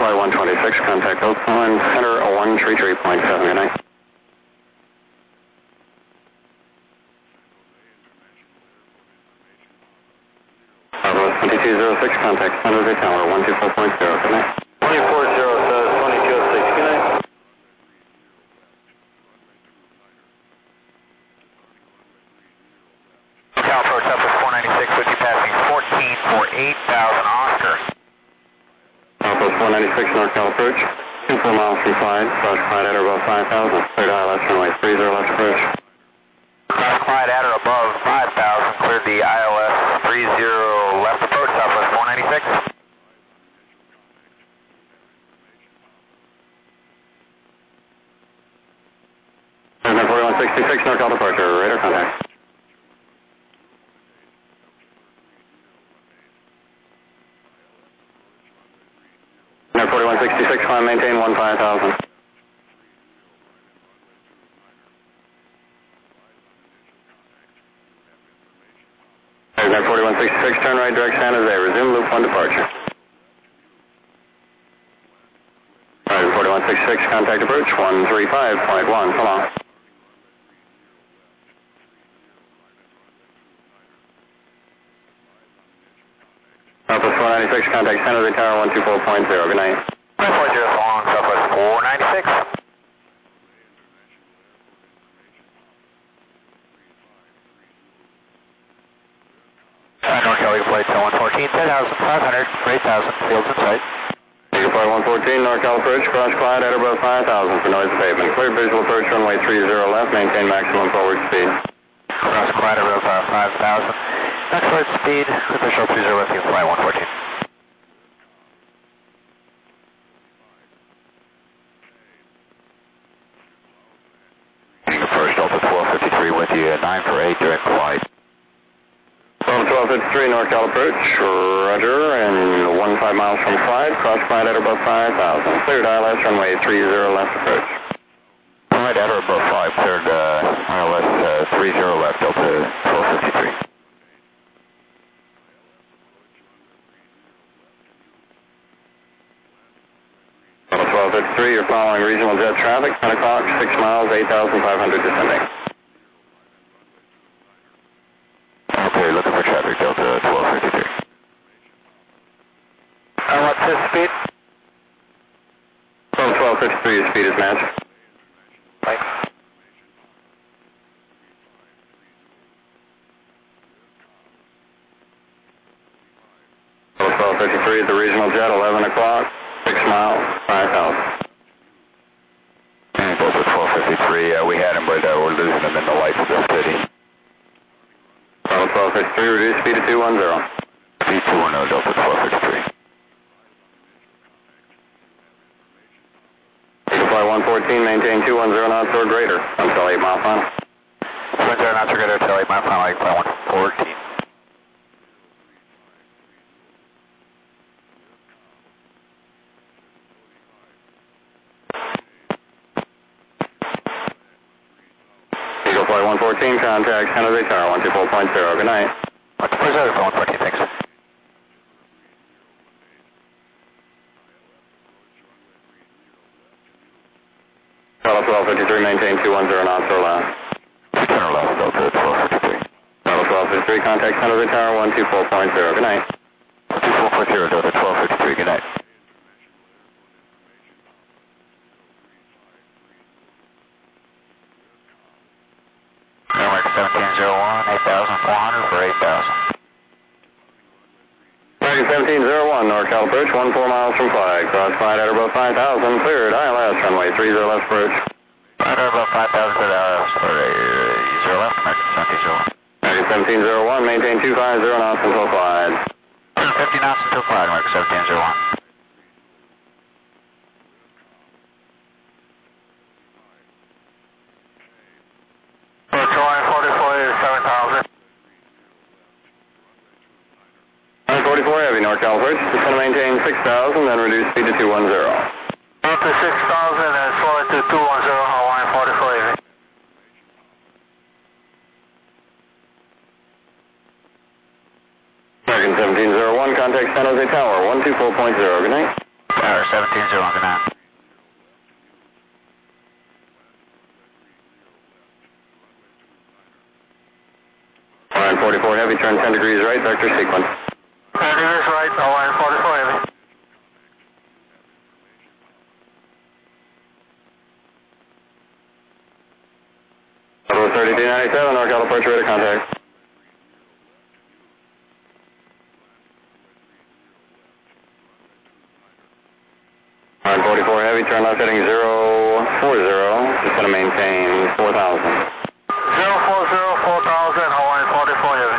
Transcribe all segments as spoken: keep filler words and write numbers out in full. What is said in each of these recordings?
Flight one twenty-six, contact Oakland Center one three three point seven, good night. Southwest twenty-two oh six, contact San Jose Tower one two four point zero, good night. twenty-four zero, twenty-two oh six, good night. Cal approach Southwest four ninety-six, would you passing fourteen for eight thousand Oscar. Southwest four ninety-six, NorCal approach, two four miles from Clyde, cross Clyde at or above five thousand, cleared I L S runway three zero left approach. Cross Clyde at or above five thousand, cleared the I L S three zero left approach, Southwest four ninety-six. forty-one sixty-six, NorCal departure, radar contact. forty-one sixty-six, climb, maintain one five thousand. forty-one sixty-six, turn right, direct San Jose, resume loop one departure. Alright, forty-one sixty-six, contact approach one three five point one, come on. Southwest four ninety-six, contact San Jose Tower one two four point zero, good night. one four zero, so long, Southwest four ninety-six. Uh, NorCal flight to one fourteen, ten thousand five hundred, eight thousand, fields in sight. Eagle Flight one fourteen, NorCal approach, cross Clyde at or above five thousand for noise abatement. Clear visual approach runway three zero left, maintain maximum forward speed. Cross Clyde at or above five thousand. Max forward speed, official three zero left, Eagle Flight one fourteen. Eagle First, Delta twelve fifty-three with you, nine for eight, direct flight. Delta twelve fifty-three, NorCal approach, roger, and one five miles from Clyde, cross Clyde at or above five thousand. Cleared I L S runway three zero left approach. Clyde at or above five, cleared uh, I L S uh, three zero left, Delta twelve fifty-three. Delta twelve fifty-three, you're following regional jet traffic, ten o'clock, six miles, eight thousand five hundred descending. Okay, looking for traffic, Delta twelve fifty-three. And what's his speed? Delta twelve fifty-three, your speed is matched. Thanks. Delta twelve fifty-three at the regional jet, eleven o'clock, six miles, five thousand. And Delta twelve fifty-three, uh, we had him, but uh, we're losing him in the lights of the city. Delta twelve fifty-three, reduce speed to two one zero. Speed two one zero, Delta twelve fifty-three. Eagle Flight one fourteen, maintain two one zero knots or greater until eight mile final. two one zero knots or greater until eight mile final, Eagle Flight one fourteen. Eagle Flight one fourteen, contact San Jose Tower one two four point zero, good night. one two four zero, one fourteen, thanks. Delta twelve fifty-three, maintain two one zero knots or less. Turn left, Delta twelve fifty-three. Delta twelve fifty-three, contact San Jose Tower one two four point zero, good night. one two four point zero, Delta twelve fifty-three, good night. American seventeen oh one, eight thousand four hundred for eight thousand. American seventeen oh one, NorCal approach, one four miles from Clyde, cross Clyde at or above five thousand, cleared I L S runway three zero left approach. Right or above five thousand, cleared I L S for a zero left, American seventeen oh one. American seventeen oh one, maintain two five zero knots until Clyde. fifty knots until Clyde, American seventeen oh one. forty-four Heavy, NorCal approach, just going to maintain six thousand, then reduce speed to two one zero. Up to six thousand and slow it to two one zero, Hawaiian forty-four Heavy. American seventeen oh one, contact San Jose Tower one two four point zero, good night. Tower seventeen zero, good night. Hawaiian forty-four Heavy, turn ten degrees right, vector sequence. ten degrees right, Hawaiian forty-four Heavy. Bravo thirty-two ninety-seven, NorCal approach, radar contact. Hawaiian forty-four Heavy, turn left heading zero four zero, just going to maintain four thousand. zero four zero, four thousand, Hawaiian forty-four Heavy.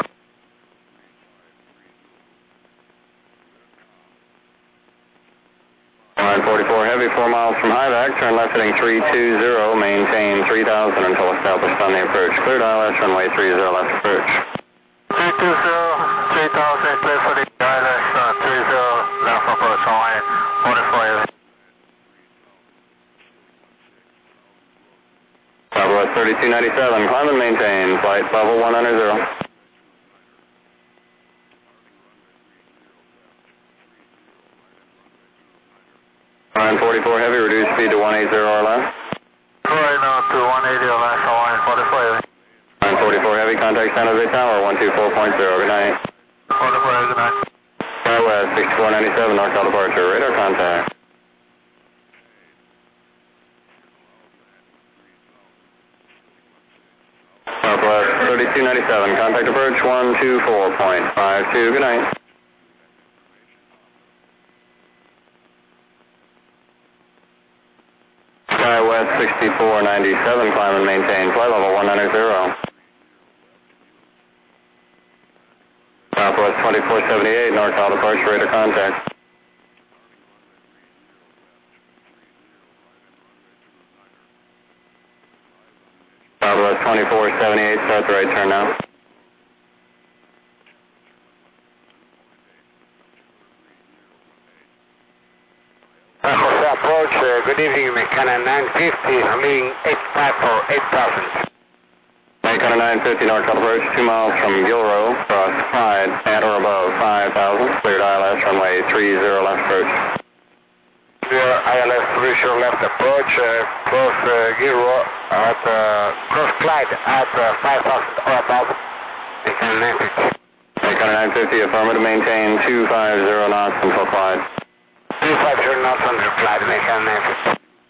Hawaiian forty-four Heavy, four miles from Hivac, turn left heading three two zero, maintain three thousand until established on the approach. Cleared I L S runway three zero left approach. three two zero, three thousand, clear for the I L S uh, three zero left approach, Hawaiian forty-four Heavy. Southwest thirty-two ninety-seven, climb and maintain, flight level one hundred. Hawaiian forty-four Heavy, reduce speed to one eighty or less. Right now to one eighty or less, Hawaiian forty-four Heavy. Hawaiian forty-four Heavy, contact San Jose Tower, one two four point zero, good night. forty-four Heavy, good night. Southwest sixty-four ninety-seven, NorCal departure, radar contact. Southwest thirty-two ninety-seven, contact approach one two four point five two, good night. Skywest sixty-four ninety-seven, climb and maintain, flight level one hundred. Southwest twenty-four seventy-eight, NorCal departure, radar contact. Southwest twenty-four seventy-eight, start the right turn now. San Jose approach, uh, good evening, Mechana nine fifty, leading eight five for eight thousand. Mechana nine fifty, NorCal approach, two miles from Gilrow, cross Clyde, at or above five thousand, cleared I L S runway three zero left approach. Clear I L S three zero left approach, uh, cross uh, Gilrow at, uh, cross Clyde at uh, five thousand or above, Mechana nine fifty. Mechana nine fifty, affirmative, maintain two five zero knots until Clyde. two five zero knots under Clyde, Mechana nine fifty.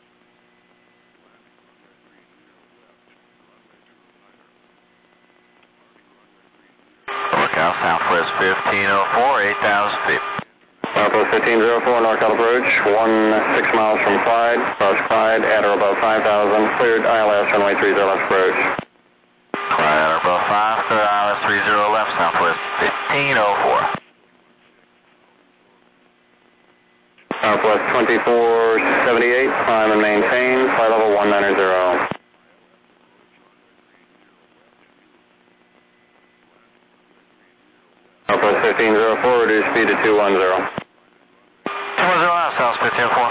NorCal Southwest fifteen oh four, eight thousand feet. Southwest fifteen oh four, NorCal approach, one six miles from Clyde, cross Clyde, at or above five thousand, cleared I L S runway three zero left approach. Clyde at or above five, cleared I L S three zero left, Southwest fifteen oh four. Southwest twenty-four seventy-eight, climb and maintain, flight level one ninety. Southwest fifteen oh four, reduce speed to two one zero. two one zero left, South fifteen oh four.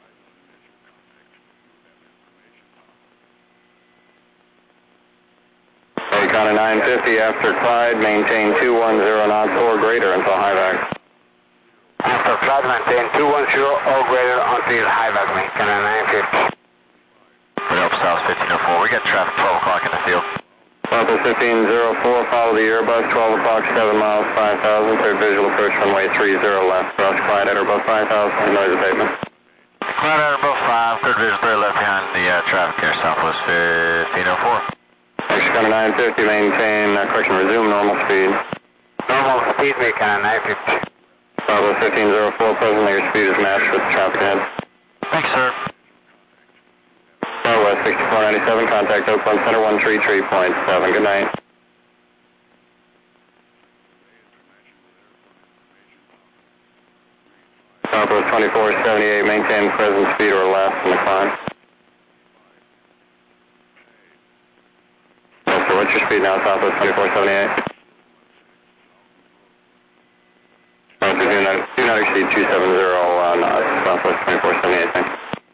Mechana nine fifty, after Clyde, maintain two one zero knots or greater until Hivac. After Clyde, maintain two one zero or greater until Hivac, Mechana nine fifty. We're up South fifteen oh four, we got traffic twelve o'clock in the field. Southwest fifteen oh four, follow the Airbus, twelve o'clock, seven miles, five thousand, third visual approach runway three zero left, cross Clyde at or above five thousand, noise abatement. Clyde at or above five, third visual clear left behind the uh, traffic here, Southwest fifteen oh four. Mechana nine fifty, maintain, uh, correction, resume normal speed. Normal speed, Mechana nine fifty. Southwest fifteen oh four, presently your speed is matched with traffic ahead. Thanks, sir. Southwest sixty-four ninety-seven, contact Oakland Center one three three point seven, good night. Southwest twenty-four seventy-eight, maintain present speed or less in the climb. Yes, sir, what's your speed now, Southwest twenty-four seventy-eight? Oh, so do not, do not exceed two seventy uh, knots, Southwest twenty-four seventy-eight, thanks.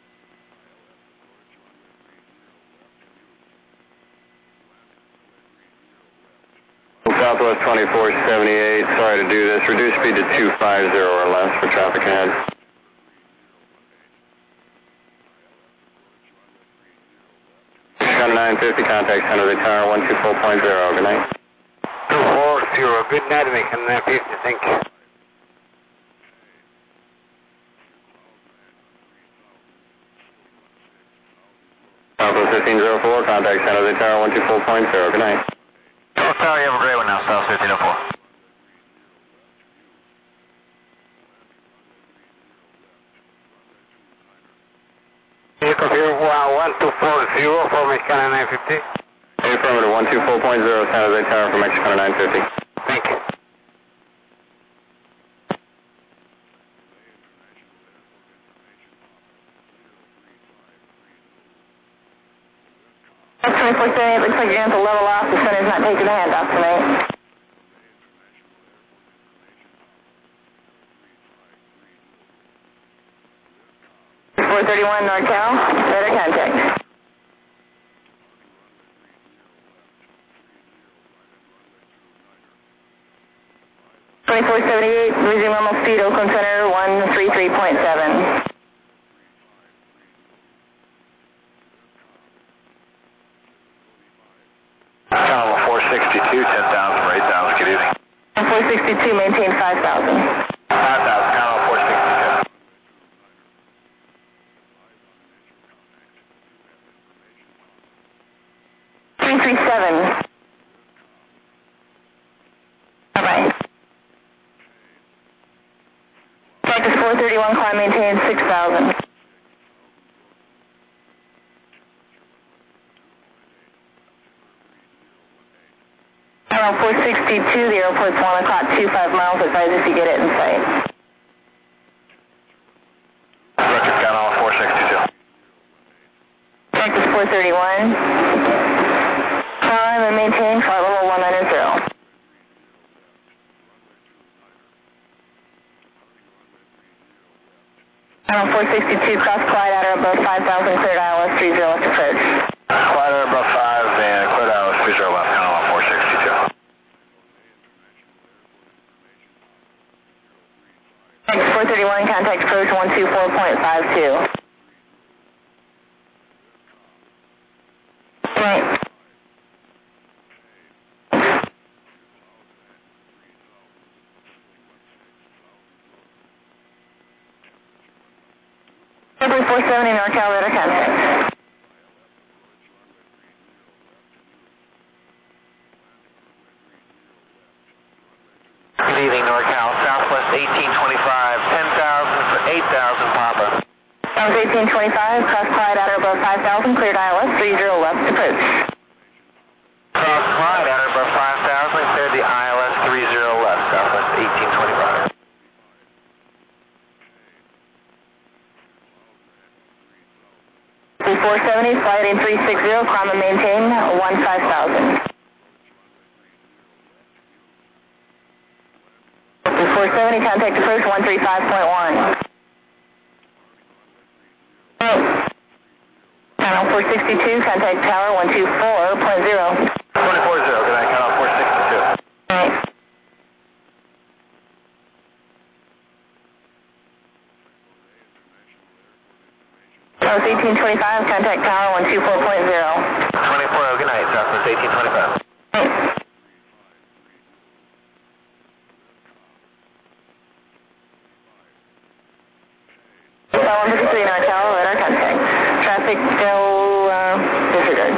Southwest twenty-four seventy-eight, sorry to do this, reduce speed to two five zero or less for traffic ahead. Corner nine fifty, contact San Jose Tower one two four point zero. Good night. two four zero. Good night, American nine fifty. Thank you. Southwest fifteen oh four, contact San Jose Tower one two four point zero. Good night. South Tower, you have a great one now, South fifteen oh four. Vehicle here, one two four zero for Mexicana nine fifty. Affirmative, one two four point zero, San Jose Tower for Mexicana nine fifty. Thank you. twenty-four seventy, it looks like you're going to have to level off. The center's not taking the handoff tonight. four thirty-one NorCal, radar contact. twenty-four seventy-eight, losing normal speed, Oakland Center one three three point seven. Channel four sixty-two, ten thousand for eight thousand, good evening. four sixty-two, maintain five thousand. five thousand, Channel four sixty-two. three three seven. Bye-bye. Practice four thirty-one, climb maintain six thousand. Channel four sixty-two, the airport's one o'clock, two five miles, advise if you get it in sight. Roger, Channel four sixty-two. Practice four thirty-one. Climb and maintain flight level one nine zero. Channel four sixty-two, cross Clyde at or above five thousand, cleared I L S three zero left approach. Clyde at above five and cleared I L S three zero left, Channel four sixty-two. Practice four thirty-one, contact approach one two four point five two. Right. four seventy NorCal, radar contact. Good evening, NorCal. Southwest eighteen twenty-five, ten thousand for eight thousand, Papa. South eighteen twenty-five, cross Clyde at or above five thousand, cleared I L S three zero left approach. Cross Clyde at or above five thousand, cleared the I L S three zero left, Southwest eighteen twenty-five. four seventy, flight in three sixty, climb and maintain one five thousand. four seventy, contact approach one three five point one. Channel four sixty-two, contact tower one two four point zero. twenty-four zero, good night, Channel four sixty-two. Right. South eighteen twenty-five, contact tower one two four point zero. twenty-four, good night, Southwest eighteen twenty-five. Right. one fifty-three NorCal, radar contact. Traffic still uh, disregard.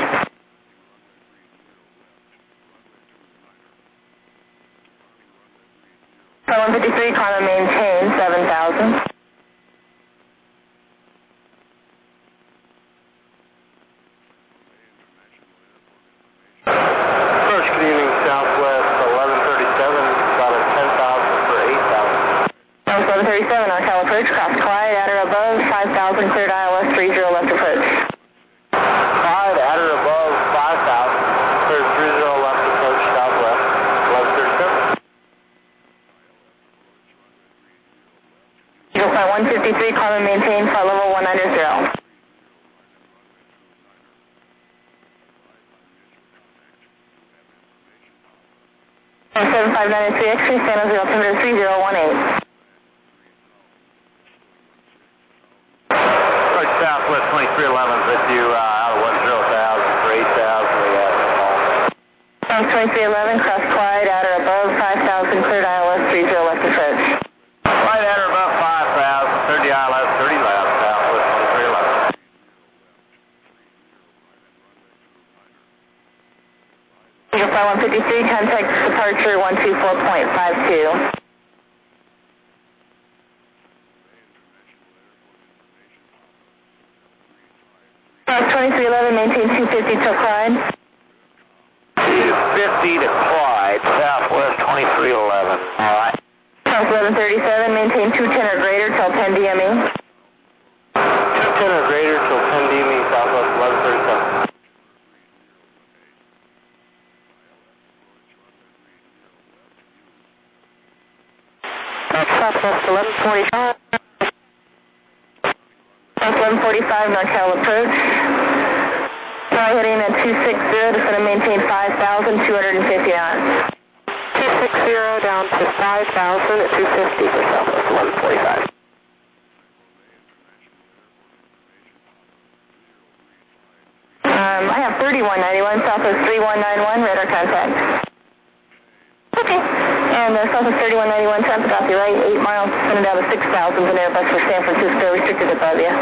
one fifty-three, climb and maintain seven thousand. First, good evening, Southwest eleven thirty-seven, about a ten thousand for eight thousand. South eleven thirty-seven, NorCal approach, cross Clyde at or above five thousand, cleared I L S three zero left approach. Clyde at or above five thousand, cleared three zero left approach, Southwest eleven thirty-seven. Eagle Flight one fifty-three, climb and maintain flight level one nine zero. seven five nine three X-ray, San Jose altimeter three zero one eight. Approach Southwest twenty-three eleven with you uh, out of one zero thousand for eight twenty-three eleven, cross Clyde, at or above five thousand, cleared I L S three zero left approach. Clyde at or above five thousand, thirty I L S, thirty left, Southwest twenty-three eleven. Eagle Flight one fifty-three, contact departure one two four point five two. Cross twenty-three eleven, maintain two fifty till Clyde. two fifty to Clyde, Southwest twenty-three eleven. All right. Cross eleven thirty-seven, maintain two ten or greater till ten D M E. two ten or greater till ten D M E, Southwest eleven thirty-seven. Southwest eleven forty-five. Southwest eleven forty-five, NorCal approach. Fly heading at two sixty, descend and maintain five thousand, two hundred fifty knots. two sixty down to five thousand at two fifty for Southwest eleven forty-five. Um, I have thirty-one ninety-one, Southwest thirty-one ninety-one, radar contact. Okay. And uh, Southwest thirty-one ninety-one, traffic off your right, eight miles, descending down to six thousand, and Airbus for San Francisco, restricted above you.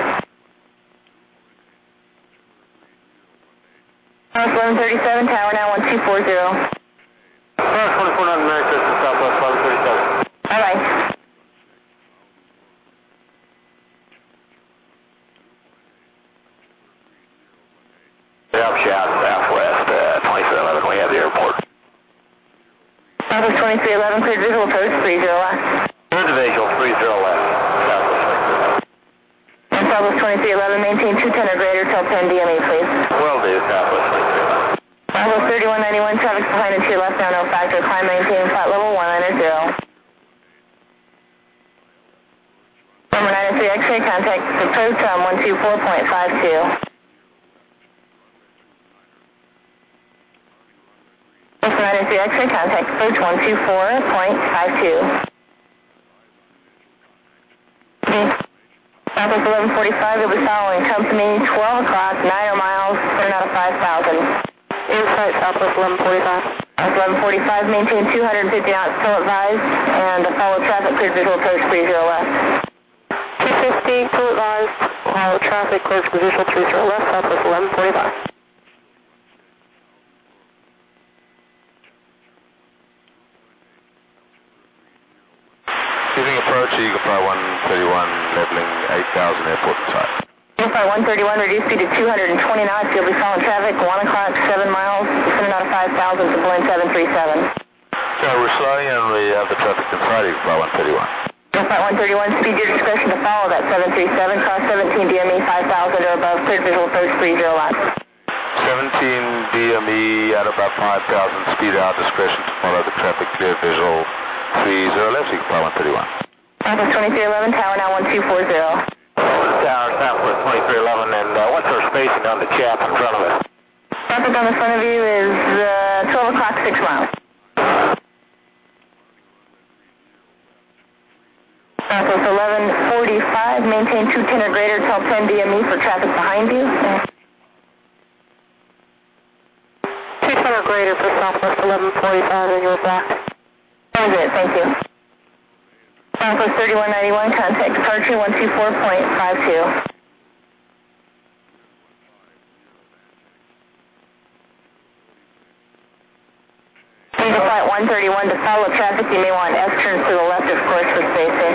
Southwest eleven thirty-seven, tower now one two four zero. Southwest twenty-four nine America, Southwest eleven thirty-seven. Bye-bye. Yep, shout Southwest uh, twenty-three eleven, we have the airport. Southwest twenty-three eleven, cleared visual approach, three zero left. Cleared to visual, three zero left, Southwest twenty-three eleven. And Southwest twenty-three eleven, maintain two ten or greater till ten D M E, please. Will do, Southwest twenty-three eleven. Southwest thirty-one ninety-one, traffic behind and to your left, now no factor, climb, maintain flight level one nine zero. Number nine three X-ray, contact approach on one two four point five two. Number nine three X-ray, contact approach one two four point five two. Southwest eleven forty-five, you'll be following company twelve o'clock, nine miles, turn out of five thousand. Insight, Southwest eleven forty-five. Southwest eleven forty-five, maintain two hundred fifty knots, still advised, and follow traffic, cleared visual approach three zero left. two fifty, full advised, follow traffic, cleared for visual three zero left, Southwest eleven forty-five. Using approach, Eagle Flight one thirty-one, leveling eight thousand, airport inside. Eagle Flight one thirty-one, reduce speed to two hundred twenty knots, you'll be following traffic, one o'clock, seven miles, descending out of five thousand to Boeing seven three seven. So we're slowing and we have the traffic inside Eagle Flight one thirty-one. Eagle Flight one thirty-one, speed your discretion to follow that seven three seven, cross seventeen D M E, five thousand or above, cleared visual approach three zero left. seventeen D M E at about five thousand, speed out, discretion to follow the traffic, clear visual three zero left, Eagle Flight one thirty-one. Southwest twenty-three eleven, tower now one two four zero. Tower, Southwest twenty-three eleven, and uh, what's our spacing on the chap in front of us? Traffic on the front of you is uh, twelve o'clock, six miles. Southwest eleven forty-five, maintain two ten or greater till ten D M E for traffic behind you. two ten or greater for Southwest eleven forty-five, and you're back. That was it, thank you. Southwest thirty-one ninety-one, contact departure one two four point five two. Eagle Flight one thirty-one, to follow traffic, you may want S-turns to the left, of course, for spacing.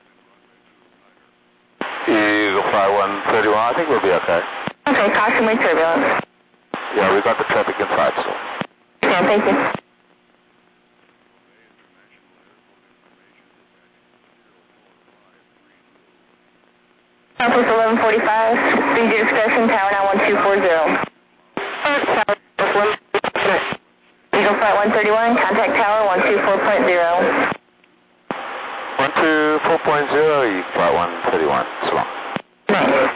Eagle Flight one thirty-one, I think we'll be okay. Okay, caution with turbulence. Yeah, we got the traffic inside, so. Yeah, thank you. Southwest eleven forty-five, speed your discretion, tower now one two four zero. Eagle Flight one thirty-one, contact tower one two four point zero. one two four point zero, Eagle Flight one thirty-one, so long. Nice.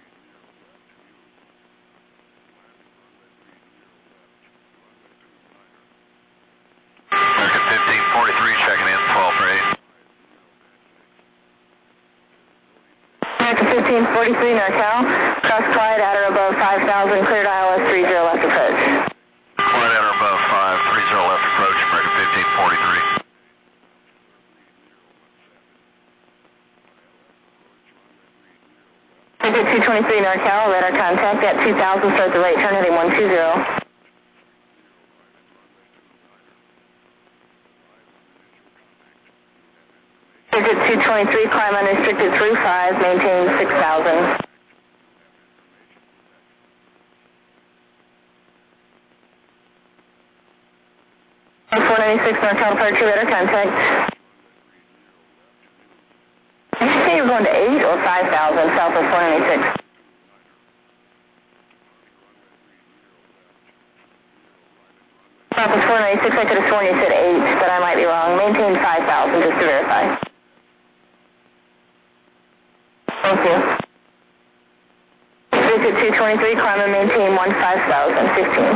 American fifteen forty-three, checking in, twelve for eight. American fifteen forty-three, NorCal, cross Clyde at or above five thousand, cleared I L S three zero left approach. Clyde at or above five, three zero zero left approach, American fifteen forty-three. Ticket two twenty-three NorCal, radar contact at two thousand, start the right turn heading one two zero. Ticket two twenty-three, climb unrestricted through five, maintain six thousand. four ninety-six NorCal departure, radar contact. Did you say you were going to eight or five thousand south of four ninety-six? South of four ninety-six, I could have sworn you said eight, but I might be wrong. Maintain five thousand just to verify. Thank you. Visit two twenty-three, climb and maintain one five thousand, fifteen.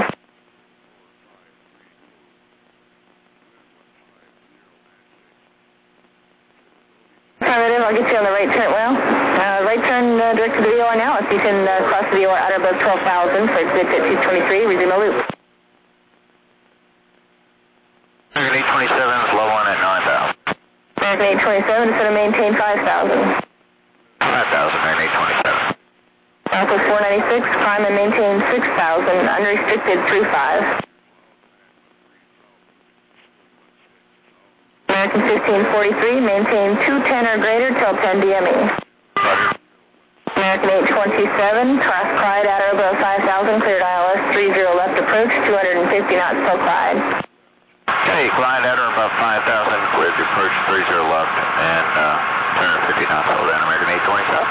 Affirmative, I'll get you on the right turn, well, uh, right turn uh, direct to the V O R now. If you can uh, cross the V O R at or above twelve thousand for exit at two twenty-three, resume the loop. American eight twenty-seven is low on at nine thousand. American eight twenty-seven, it's going to maintain five thousand. five thousand, American eight twenty-seven. Southwest four ninety-six, climb and maintain six thousand, unrestricted through five. American fifteen forty-three, maintain two ten or greater till ten D M E. Roger. American eight twenty-seven, cross Clyde at or above five thousand, cleared I L S three zero left approach, two hundred fifty knots till Clyde. Okay, Clyde at or above five thousand, cleared the approach three zero left, and uh, two hundred fifty knots hold down, American eight twenty-seven.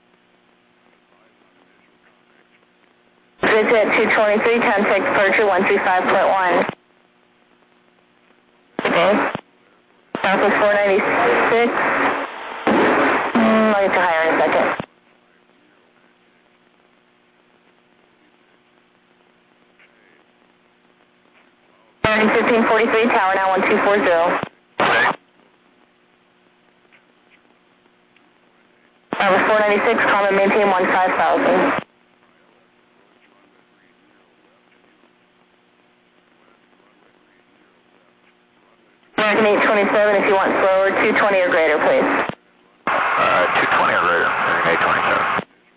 Visit two twenty-three, contact departure one three five point one. Okay. Southwest four ninety-six. Mm, I'll get you higher in a second. American fifteen forty-three, tower now one two four zero. Okay. Southwest four ninety-six, climb and maintain one five thousand. American eight twenty-seven, if you want slower, two twenty or greater, please. Uh, two twenty or greater, American eight twenty-seven.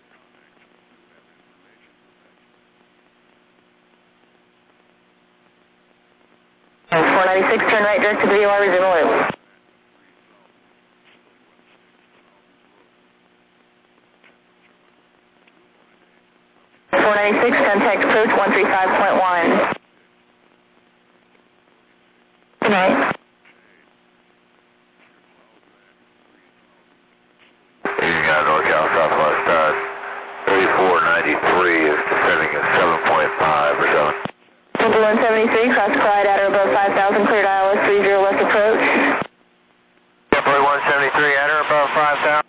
four ninety-six, turn right direct to the V O R, resume the loop. four ninety-six, contact approach one three five point one. Good night. You got NorCal Southwest uh, thirty-four ninety-three is descending at seven point five or so. Simple one seventy-three, cross Clyde at or above five thousand, cleared I L S three zero left approach. Temporary one seventy-three at or above five thousand.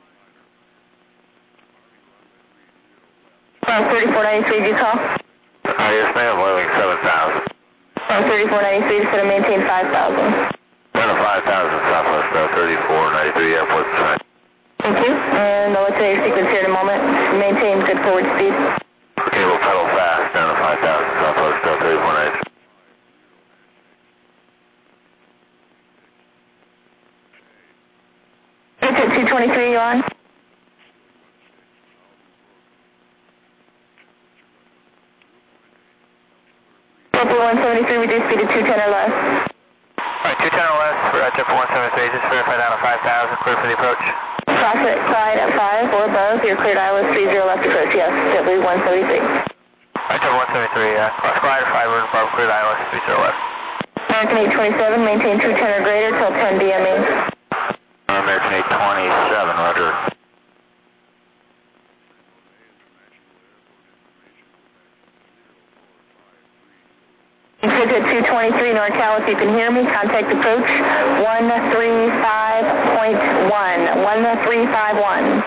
Cross thirty-four ninety-three, did you call? Uh, yes, ma'am, landing seven thousand. Cross thirty-four ninety-three, just going to maintain five thousand. Down to five thousand Southwest uh, thirty-four ninety-three airport sign. Thank you, and I'll let you know your sequence here in a moment. Maintain good forward speed. Okay, we'll pedal fast down to five thousand Southwest uh, thirty-four ninety-three. Visit two twenty-three, you on? Temple one seventy-three, reduce speed to two ten or less. Alright, two ten or less, we're at Temple one seventy-three, just verify down to five thousand, clear for the approach. Cross it, Clyde at five or above, you're cleared I L S three zero left approach, yes, W one seventy-three. Alright, Temple one seventy-three, uh, cross Clyde or five or above, cleared I L S three zero left. American eight twenty-seven, maintain two ten or greater till ten D M E. American eight twenty-seven, roger. Visit two twenty-three NorCal, if you can hear me, contact approach one three five point one, one three five one.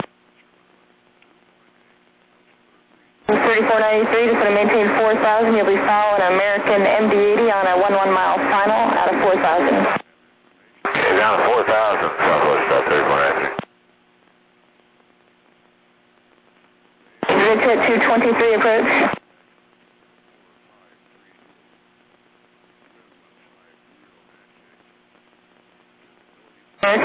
thirty-four ninety-three, just going to maintain four thousand, you'll be following an American M D eighty on a one one mile final out of four thousand. Okay, down to four thousand Southwest uh, thirty-four ninety-three. Visit two twenty-three approach.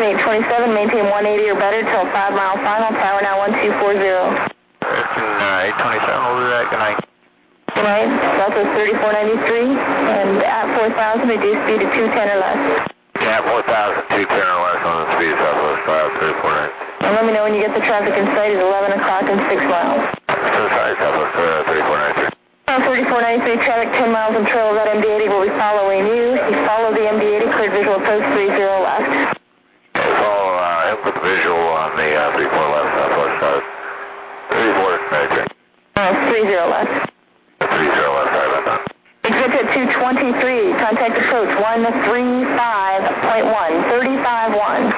eight twenty-seven, maintain one eighty or better till five mile final, tower now one two four zero. Uh, eight twenty-seven, we'll do that, good night. Good night, Delta thirty-four ninety-three, and at four thousand, reduce speed to two ten or less. Yeah, four thousand, two ten or less on the speed Southwest five thirty-four ninety. And let me know when you get the traffic in sight at eleven o'clock and six miles. So sorry, Southwest uh, thirty-four ninety-three. thirty-four ninety-three, traffic ten miles in trail of that M D eighty will be following you. You follow the M D eighty, cleared visual approach three zero left. Follow uh, input visual on the uh, three four left Southwest side. thirty-four ninety-three. Uh, three zero left. three zero left, sorry about that. Exit two twenty-three, contact approach one three five point one, thirty-five one.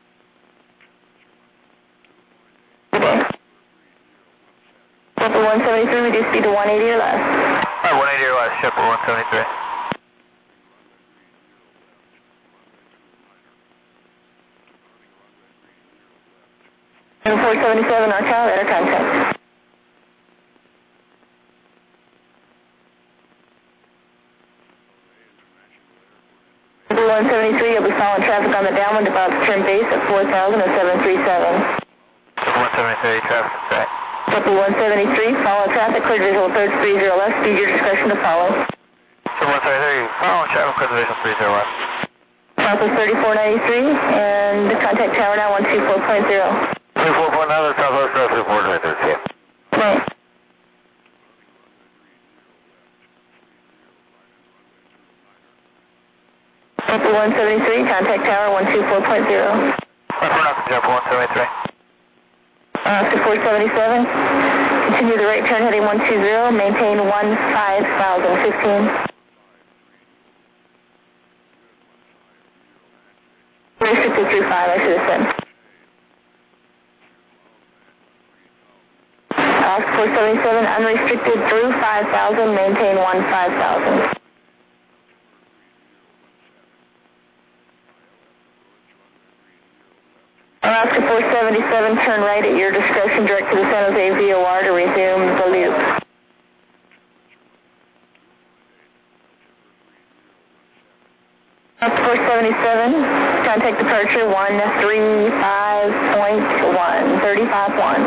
Delta one seventy-three, reduce speed to one eighty or less. Alright, one eighty or less, Shepard one seventy-three. And four seventy-seven, our tower, radar contact. one seventy-three, you'll be following traffic on the downwind about trim base at four thousand and seven three seven. one seventy-three, traffic set. Delta one seventy-three, follow traffic, cleared visual approach three zero left, speed your discretion to follow. So one seventy-three, follow traffic, cleared division three zero left. Southwest thirty-four ninety-three, and contact tower now one two four point zero. twenty-four point nine, Southwest thirty-four ninety-three. Right. Delta one seventy-three, contact tower one two four point zero. We're up to Delta one seventy-three. After four seventy-seven, continue the right turn heading one two zero, maintain one five thousand fifteen. Restricted through five, I should have said. After four seventy-seven, unrestricted through five thousand, maintain one five thousand. After four seventy-seven, turn right at your discretion, direct to the San Jose V O R to resume the loop. After four seventy-seven, contact departure one three five point one, thirty-five one.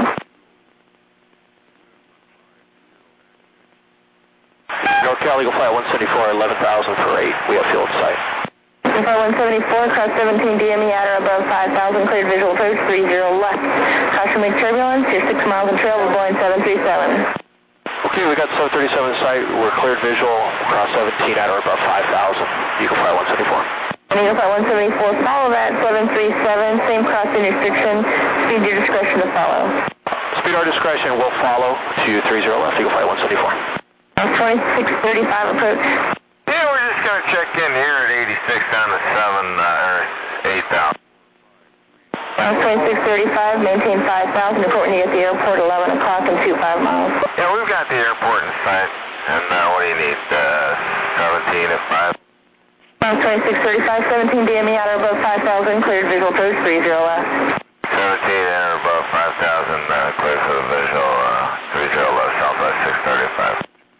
NorCal Eagle Flight one seventy-four, eleven thousand for eight, we have fuel at sight. Flight one seventy-four, cross seventeen D M E at or above five thousand, cleared visual approach three zero left. Caution weak turbulence, you're six miles in trail with Boeing seven three seven. Okay, we got seven thirty-seven in sight, we're cleared visual, cross seventeen at or above five thousand, Eagle Flight one seventy-four. And Eagle Flight one seventy-four, follow that seven three seven, same crossing restriction, speed your discretion to follow. Speed our discretion, we'll follow to three zero left, Eagle Flight one seventy-four. twenty-six thirty-five approach. Yeah, we're just going to check in here at eighty-six on the seven, uh, or eight thousand. twenty-six thirty-five, maintain five thousand, reporting you at the airport eleven o'clock and two five miles. Yeah, we've got the airport in sight. And uh, what do you need? Uh, seventeen at five. twenty-six thirty-five, seventeen D M E at or above five thousand, cleared visual approach three zero left. seventeen at or above five thousand, uh, clear for the visual, uh, three zero left, Southwest six thirty-five.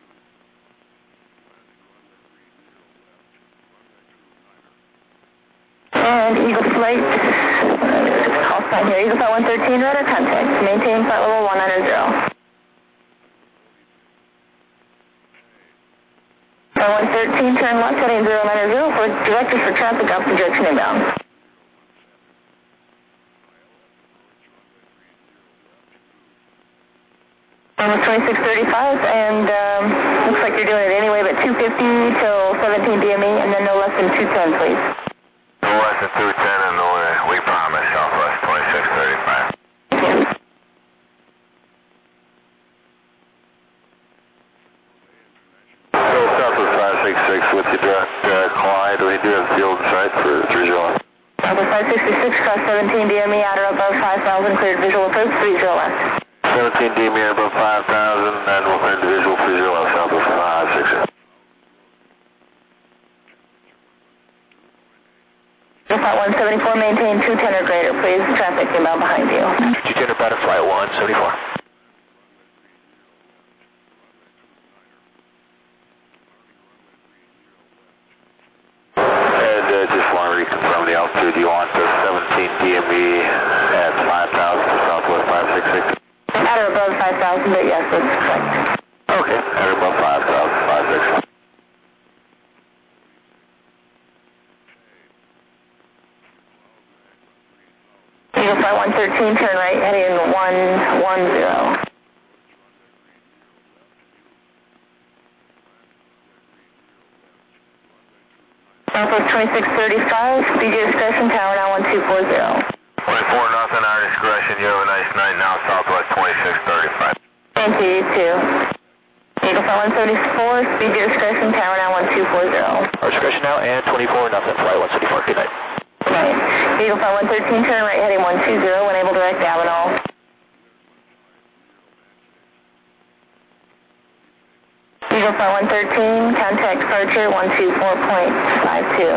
And Eagle Flight, uh, call sign here, Eagle Flight one thirteen, radar contact, maintain flight level one nine zero. Flight one thirteen, turn left, heading zero nine zero for directors for traffic up projection inbound. Um, twenty-six thirty-five, and um, looks like you're doing it anyway, but two fifty till seventeen D M E, and then no less than two ten, please. No less than two ten, and no, uh, we promise, Southwest twenty-six thirty-five. So Southwest five six six with you, direct uh, Clyde. We do have field sight for three zero. Southwest five sixty-six, cross seventeen D M E at or above five thousand, cleared visual approach three zero left. seventeen D M E above five thousand, and we'll clear the visual three zero left, Southwest five six six. Flight one seventy-four, maintain two ten or greater, please. Traffic inbound behind you. two ten or better, Flight one seventy-four. And uh, just want to reconfirm the altitude. You want the seventeen D M E at five thousand, Southwest five six six. At or above five thousand, but yes, that's correct. Okay, at or above five thousand, five six six. Eagle Flight one thirteen, turn right, heading one one zero. Southwest twenty-six thirty-five, speed your discretion, tower now one two four zero. twenty-four nothing, our discretion, you have a nice night now, Southwest twenty-six thirty-five. Thank you, you too. Eagle Flight one seventy-four, speed your discretion, tower now one two four zero. Our discretion now and twenty-four nothing, flight one seventy-four, good night. Right. Eagle Flight one thirteen, turn right, heading one two zero, when able direct Avenal. Eagle Flight one thirteen, contact departure one two four point five two.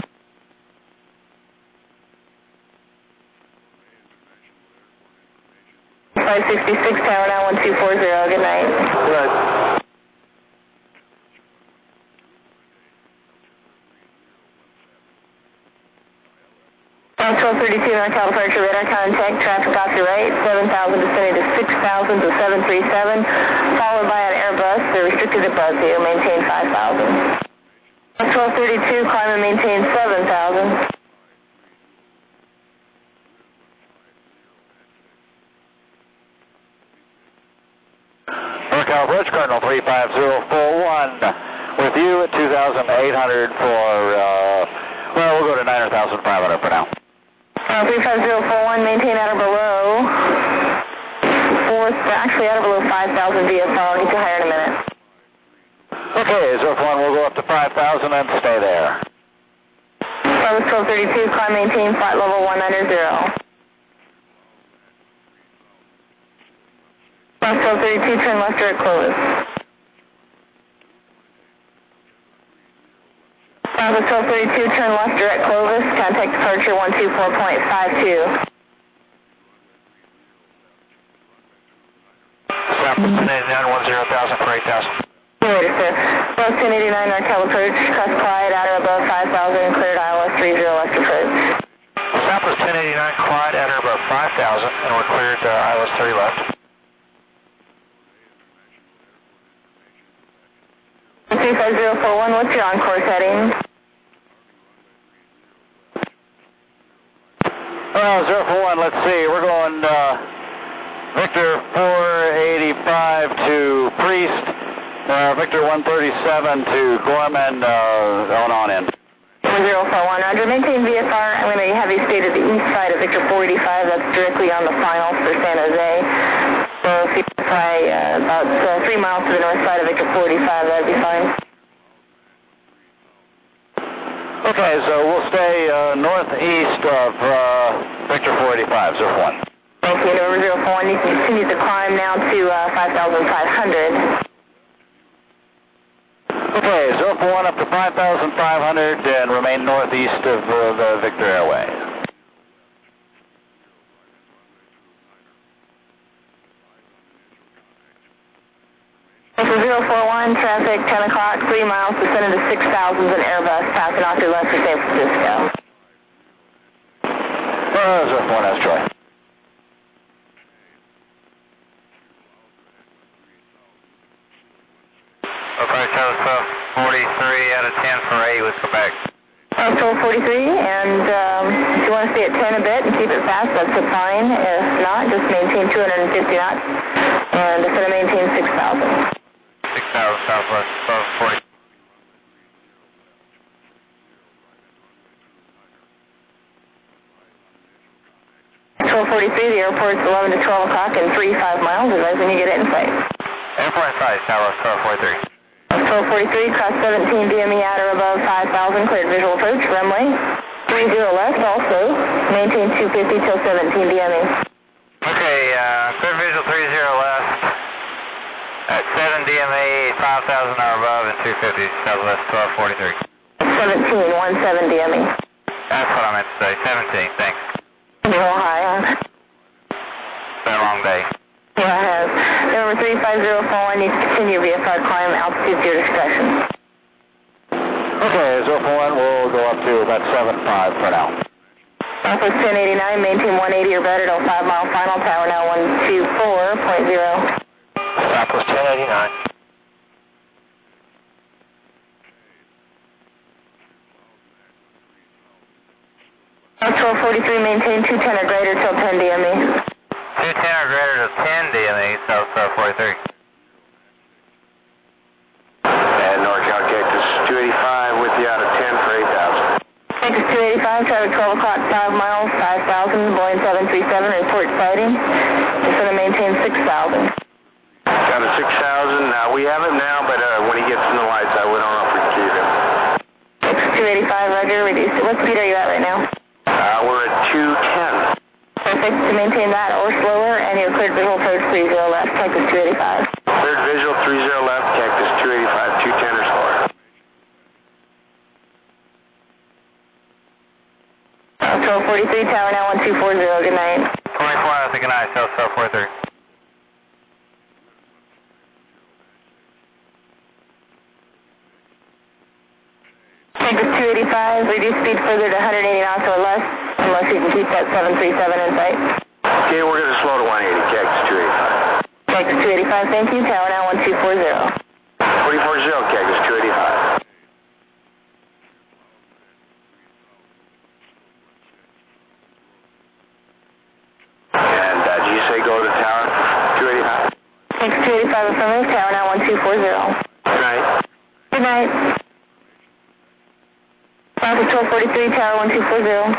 five sixty-six, tower now one two four zero, good night. Good night. twelve thirty-two, NorCal departure, radar contact, traffic off your right, seven thousand descending to six thousand to seven three seven, followed by an Airbus, they're restricted to Buzzview, maintain five thousand. twelve thirty-two, climb and maintain seven thousand. NorCal approach, Cardinal three five zero four one, with you at two thousand eight hundred for, uh, well, we'll go to nine thousand five hundred for now. Uh, three five zero four one, maintain at or below, fourth, actually at or below five thousand V F R, I'll get you higher in a minute. Okay, zero four one, we'll go up to five thousand and stay there. Southwest twelve thirty-two, climb, maintain, flight level one nine zero. Southwest twelve thirty-two, turn left direct Clovis. Southwest twelve thirty-two, turn left direct Clovis, contact departure one two four point five two. Southwest ten eighty-nine, one zero thousand for eight thousand. Later, sir. Southwest ten eighty-nine, NorCal approach, crest Clyde, at or above five thousand, cleared I L S three zero left approach. Southwest ten eighty-nine, Clyde, at or above five thousand, and we're cleared uh, I L S thirty left. three five zero four one, what's your on-course heading? Well, zero four one, let's see, we're going uh, Victor four eighty-five to Priest, uh, Victor one thirty-seven to Gorman, uh, on on in. zero four one, Roger. Maintain V F R. I'm going to have you stay to the east side of Victor four eighty-five. That's directly on the finals for San Jose. So if you fly uh, about uh, three miles to the north side of Victor four eighty-five, that'd be fine. Okay, so we'll stay uh, northeast of uh, Victor four eighty-five, zero four one. Thank you. Over zero four one, you can continue to climb now to uh, five thousand five hundred. Okay, zero four one up to five thousand five hundred and remain northeast of uh, the Victor Airway. zero four one, traffic ten o'clock, three miles, descending to six thousand, an Airbus passing off your left for San Francisco. Uh, zero four one, that's Troy. Okay, so twelve forty-three out of ten for eight with Quebec. Uh, twelve forty-three, and um, if you want to stay at ten a bit and keep it fast, that's fine. If not, just maintain two hundred fifty knots, and instead of maintain six thousand. six thousand Southwest, twelve forty. twelve forty-three, the airport's eleven to twelve o'clock and three five miles. Advise when you get it in sight. Airport in sight, Southwest twelve forty-three. twelve forty-three, cross seventeen D M E at or above five thousand, cleared visual approach, runway three zero left also, maintain two fifty till seventeen D M E. Okay, uh, clear visual three zero left, at seven D M E, five thousand or above, and two fifty, Southwest twelve forty-three. seventeen, one seven D M E. That's what I meant to say, seventeen, thanks. You're all high, huh? Been a long day. Yeah, I have. Number three five zero four one needs to continue V F R climb, altitude to your discretion. Okay, zero four one, we'll go up to about seven five for now. Southwest ten eighty-nine, maintain one eighty or better till five mile final, tower now one two four point zero. Southwest ten eighty-nine. twelve forty-three, maintain two ten or greater till ten D M E. two ten or greater to ten D M E, South forty-three. And NorCal Cactus two eighty-five with you out of ten for eight thousand. Cactus two eighty-five, traffic twelve o'clock, five miles, five thousand, Boeing seven three seven, report sighting. Just going to maintain six thousand. Down to six thousand. Now we have it now, but uh, when he gets in the lights, I don't know if we can keep him. Cactus two eighty-five, roger, reduce it. What speed are you at right now? Uh, we're at two ten. Perfect, to maintain that or slower, and your cleared visual approach three zero left, Cactus two eighty-five. Cleared visual three zero left, Cactus two eighty-five, two ten or slower. twelve forty-three, tower now one two four zero, good night. twenty-four, I think good night, South forty-three. Cactus two eighty-five, reduce speed further to one eighty knots or less, unless you can keep that seven three seven in sight. Okay, we're going to slow to one eighty, Cactus two eighty-five. Cactus two eighty-five, thank you, tower now one two four zero. forty-four zero, Cactus two eighty-five. And uh, did you say go to tower two eighty-five? Cactus two eighty-five, affirmative, tower now one two four zero. Good night. Good night. Cactus twelve forty-three, tower one two four zero.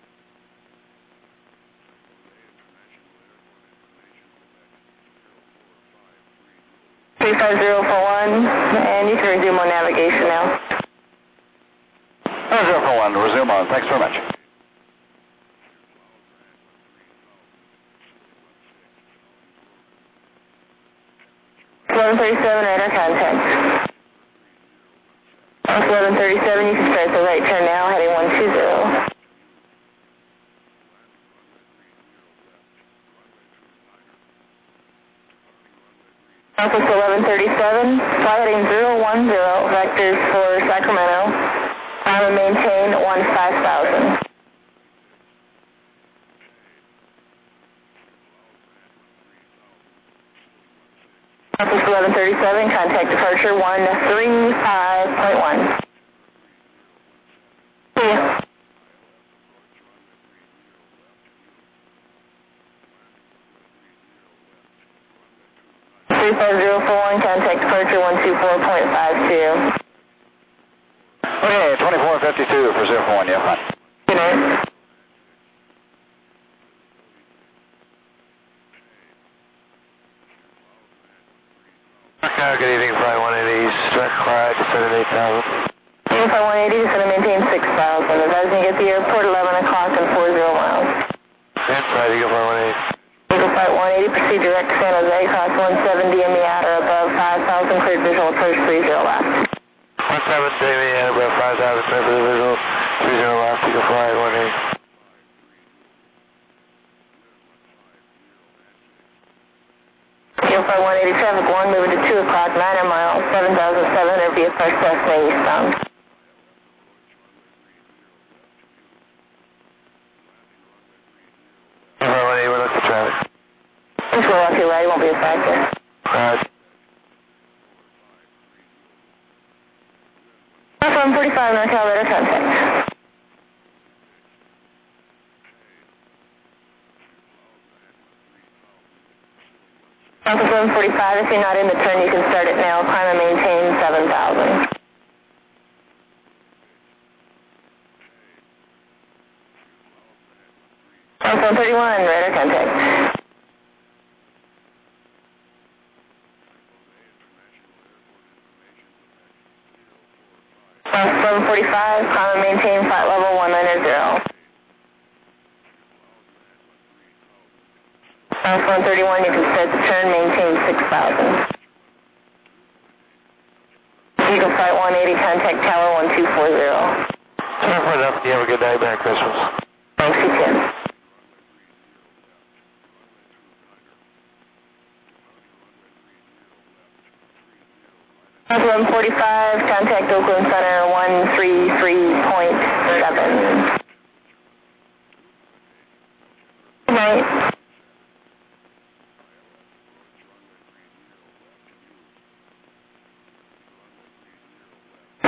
three five zero four one, and you can resume on navigation now. zero four one, resume on. Thanks very much. eleven thirty-seven, radar contact. eleven thirty-seven, you can start the right turn now, heading one two zero. Southwest eleven thirty-seven, fly heading zero one zero, vectors for Sacramento. Climb and maintain one five thousand. Southwest eleven thirty-seven, contact departure one three five point one. See ya. three five zero four one, contact departure one two four point five two. Okay, twenty-four fifty-two for zero four one, yeah, fine. Good night. Okay, good evening, Flight one eighty, direct flight, descending eight thousand. Flight one eighty, just going to maintain six thousand. Advising you get to the airport eleven o'clock and forty miles. Inside, Eagle Flight one eighty. Eagle Flight one eighty, proceed direct to San Jose, cross one seven D M E at or above five thousand, cleared visual approach three zero left. one seven D M E at above five thousand, cleared for the visual, three zero left, Eagle Flight one eighty. Eagle Flight one eighty, traffic one, moving to two o'clock, nine miles, seven thousand seven hundred V F R Cessna eastbound. Flight one eighty, we're looking for traffic. Just roll off your right, won't be a factor. Alright. Platform forty-five, NorCal, radar contact. Southwest eleven forty-five, if you're not in the turn, you can start it now. Climb and maintain seven thousand. Southwest one thirty-one, radar contact. Southwest eleven forty-five, climb and maintain flight level one nine zero. Southwest one thirty-one, you can start the turn, maintain six thousand. Eagle Flight one eighty, contact tower one two four zero. Turn for enough, you have a good night, Merry Christmas. Thanks, you too. eleven forty-five, contact Oakland Center one three three point seven.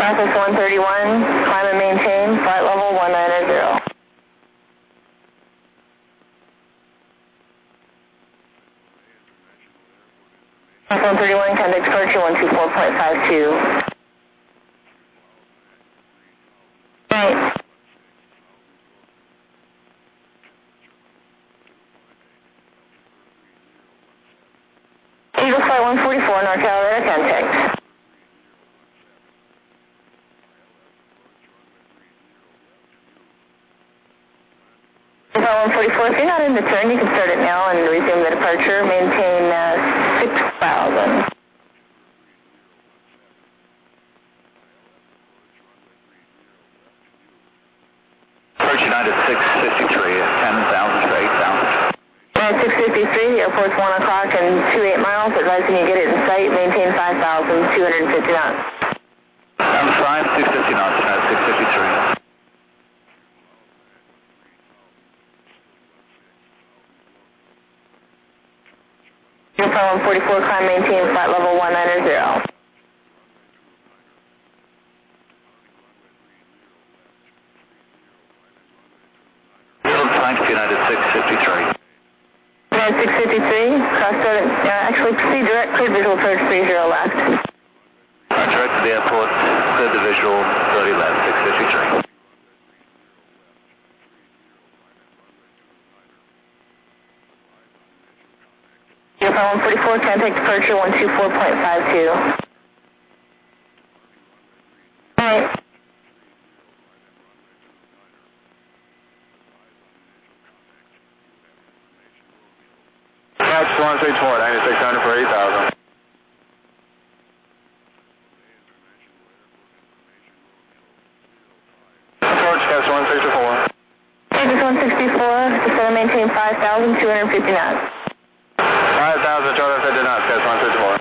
Southwest one thirty-one, climb and maintain, flight level one nine zero. one thirty-one, contact departure one two four point five two. Right. Eagle Flight one forty-four, NorCal radar contact. Eagle one forty-four, if you're not in the turn, you can start it now and resume the departure. Maintain uh, six thousand. Approach United six fifty-three at ten thousand to eight thousand. At six fifty-three, the airport's one o'clock and twenty-eight miles. Advising you get it in sight. Maintain five thousand two hundred fifty knots. Sound five, six fifty knots, United six fifty-three. Eagle one forty-four, climb, maintain, flight level one nine zero. United six fifty-three. United six fifty-three, cross seven, uh, actually proceed direct, clear visual approach three zero left. Uh, direct to the airport, clear the visual, thirty left, six fifty-three. Eagle one forty-four, contact departure one two four point five two. Right. Catch one six four, ninety-six hundred for eight thousand. Approach catch one sixty-four. Catch one sixty-four, descend and maintain five thousand two hundred fifty knots. five thousand two hundred fifty knots, catch one sixty-four.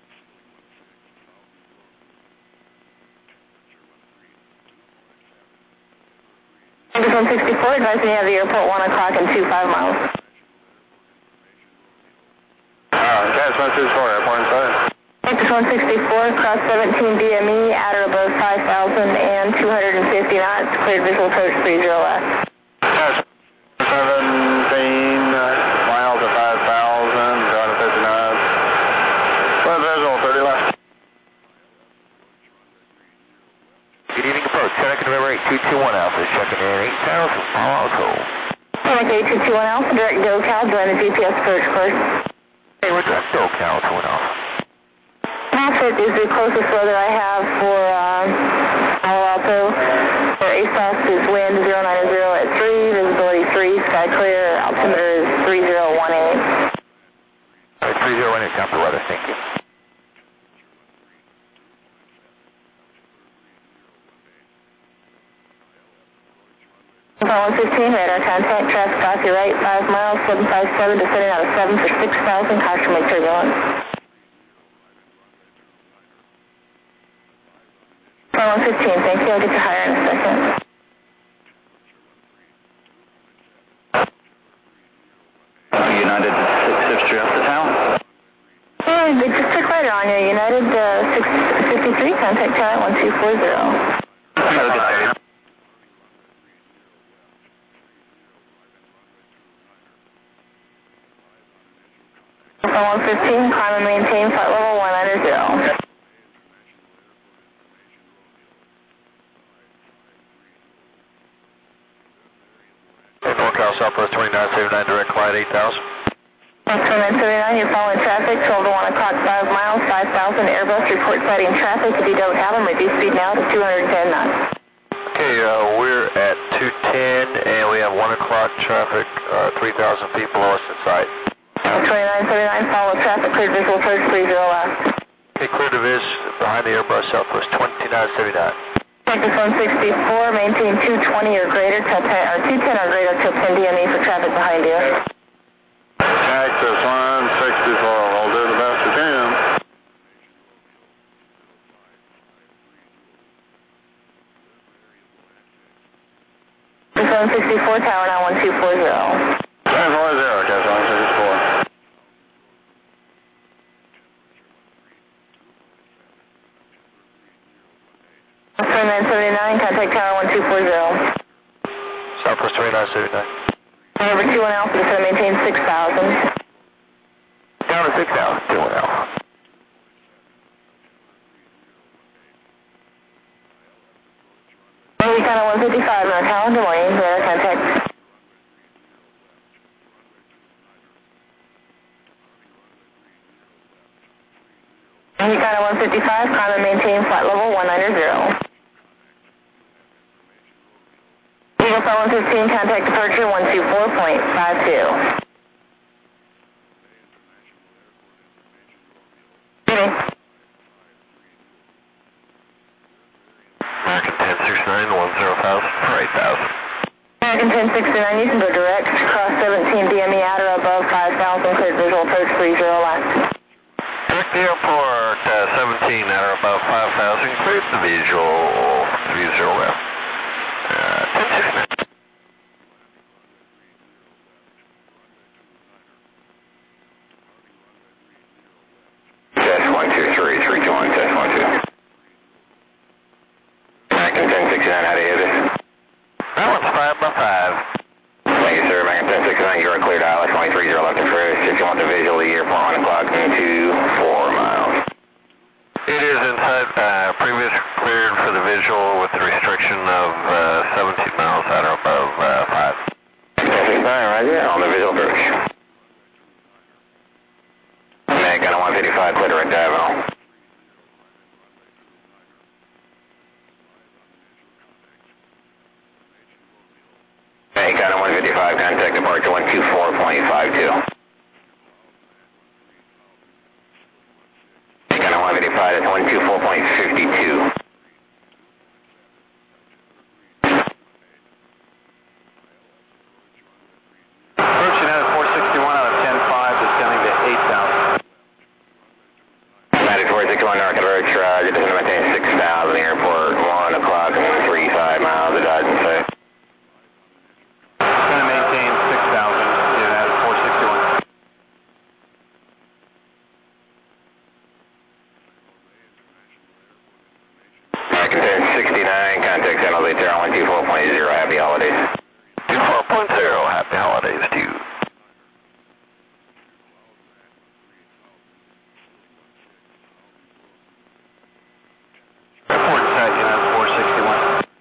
Catch one sixty-four, advising you have the airport one o'clock and two five miles. Catch one sixty-four, airport inside. Catch one sixty-four, cross seventeen D M E, at or above five thousand two hundred fifty knots, cleared visual approach three zero left. Catch seventeen miles at five thousand two hundred fifty knots. Clear visual, thirty left. Good evening, approach. Connect November eight two two one Alpha, checking in eight thousand, Palo Alto. Connect eight two two one Alpha, direct GoCal, join the G P S approach course. Hey, we're direct SoCal to an Alpha. Traffic is the closest weather I have for uh, Palo Alto. For A S O S is wind zero nine zero at three, visibility three, sky clear, altimeter is three zero one eight. All right, three zero one eight, copy weather, thank you. one fifteen, radar contact, traffic off your right, five miles, seven five seven, descending out of seven for six thousand, caution make turbulence. one fifteen, thank you, I'll get you higher in a second. United six fifty-three off the tower. Yeah, they just took right on you, United uh, six fifty-three, contact tower one two four zero. Have a good day. one fifteen, climb and maintain, flight level one nine zero. NorCal Southwest twenty-nine seventy-nine, direct flight eight thousand. twenty-nine seventy-nine, you're following traffic, twelve to one o'clock, five miles, five thousand, Airbus, report sighting traffic. If you don't have them, reduce speed now to two hundred ten knots. Okay, uh, we're at two ten, and we have one o'clock traffic, uh, three thousand feet below us in sight. twenty-nine seventy-nine, follow traffic, cleared visual approach three zero left. Okay, clear to vis behind the Airbus Southwest twenty-nine seventy-nine. Texas one sixty-four, maintain two twenty or greater, till ten, or two ten or greater till ten D M E for traffic behind you. Texas one sixty-four, we'll do the best we can. Texas one sixty-four, tower now one two four zero. ten four zero, Texas one sixty-four. twenty-nine seventy-nine, contact tower one two four zero. Southwest twenty-nine seventy-nine. Number two one Alpha, descend and maintain six thousand. Down to six thousand, two one Alpha. Recon one fifty-five, North Holland, Des Moines, radar contact. Recon one fifty-five, climb and maintain flight level one nine zero. Eagle Flight one fifteen, contact departure one two four point five two. Ready. American ten sixty-nine, one zero thousand for eight thousand. American ten sixty-nine, you can go direct, cross seventeen D M E at or above five thousand, cleared visual approach three zero left. Direct the airport, uh, seventeen at or above five thousand, cleared the visual three zero left. Uh, ten sixty-nine. Test one two three, three two one, test one two. American ten sixty-nine, how do you hit it? That one's five by five. Thank you, sir. American ten sixty-nine, you are cleared I L S one three zero left approach. If you want the visual, the airport one o'clock and two four miles. It is inside, uh, previous cleared for the visual with the restriction of uh, seventeen miles at or above uh, five. ten sixty-nine, roger, on the visual approach. American one fifty-five, clear direct diagonal. American one fifty-five, contact departure one two four point five two. American one fifty-five, that's one two four point five two. Approach United four sixty-one out of ten five, descending to eight thousand. United four sixty-one, North approach, roger, descend to maintain six thousand, airport one o'clock and three five miles, the dodge and say. Descend and maintain six thousand, United four sixty-one. American ten sixty-nine, contact San Jose Terra one two four point zero, happy holidays. two four point zero, happy holidays to you. Airport set, United four sixty-one.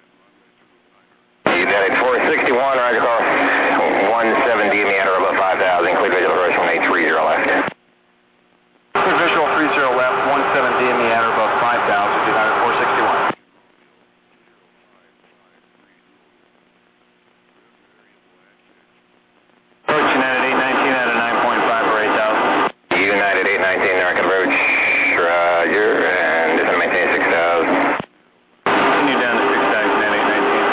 United four sixty-one, roger, call one seven D M E at or above five thousand, clear visual approach one eight three zero left. Clear visual three zero left, one seven D M E at or above five thousand, United four sixty-one. Approach United eight nineteen at a nine point five or eight thousand. United eight nineteen, North approach, roger, and descend maintain six thousand. Continue down to six thousand at eight nineteen.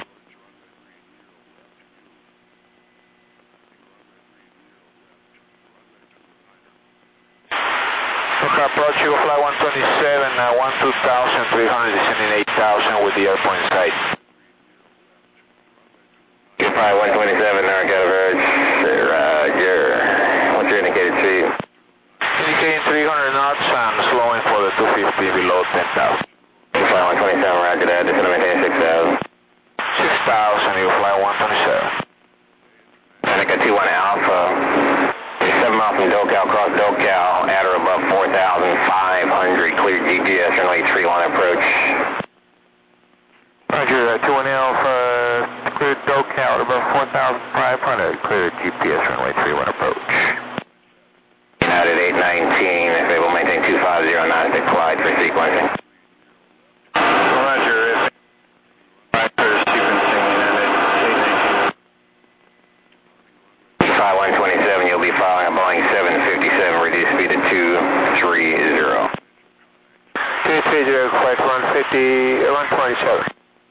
Okay, approach Eagle Flight one twenty-seven, uh, one two thousand, three hundred, descending eight thousand with the airport in sight. Eagle Flight one twenty-seven, North approach, roger. What's your indicated speed? Indicating three hundred knots and slowing for the two fifty below ten thousand. Eagle Flight one twenty-seven, roger that, descend maintain six thousand. six thousand, Eagle Flight one twenty-seven. Seneca two one Alpha, seven miles from DoCal, cross DoCal, at or above four thousand five hundred, cleared G P S, runway three one approach. Roger, uh, two one Alpha, cleared DoCal at above four thousand five hundred, cleared G P S, runway three one approach. United eight nineteen, if they will maintain two five zero knots to Clyde for sequencing. Roger, if Roger sequencing United eight nineteen. Flight one twenty-seven, you'll be following a Boeing seven fifty-seven, reduced speed to two three zero. two three zero, flight one fifty, one twenty-seven.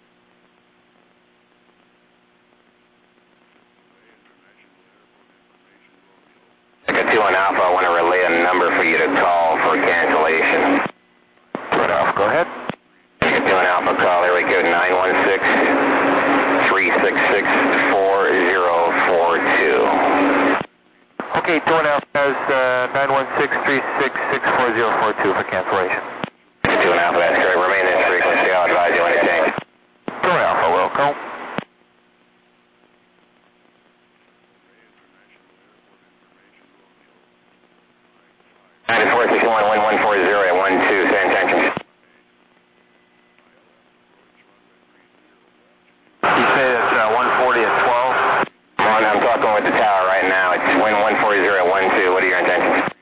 Seneca two one Alpha, I want to relay a number for you to call for cancellation. two one Alpha, go ahead. Seneca two one Alpha, call area code nine one six, three six six, four zero four two. Okay, two one Alpha has uh, nine one six, three six six, four zero four two for cancellation. Seneca two one Alpha, that's correct. Remain in this frequency. I'll advise you when it changes. Falcon. ninety-four sixty-one, wind one forty at one two, same attention. You say it's uh, one forty at twelve? Come on, I'm talking with the tower right now. It's wind one forty at one two. What are your intentions?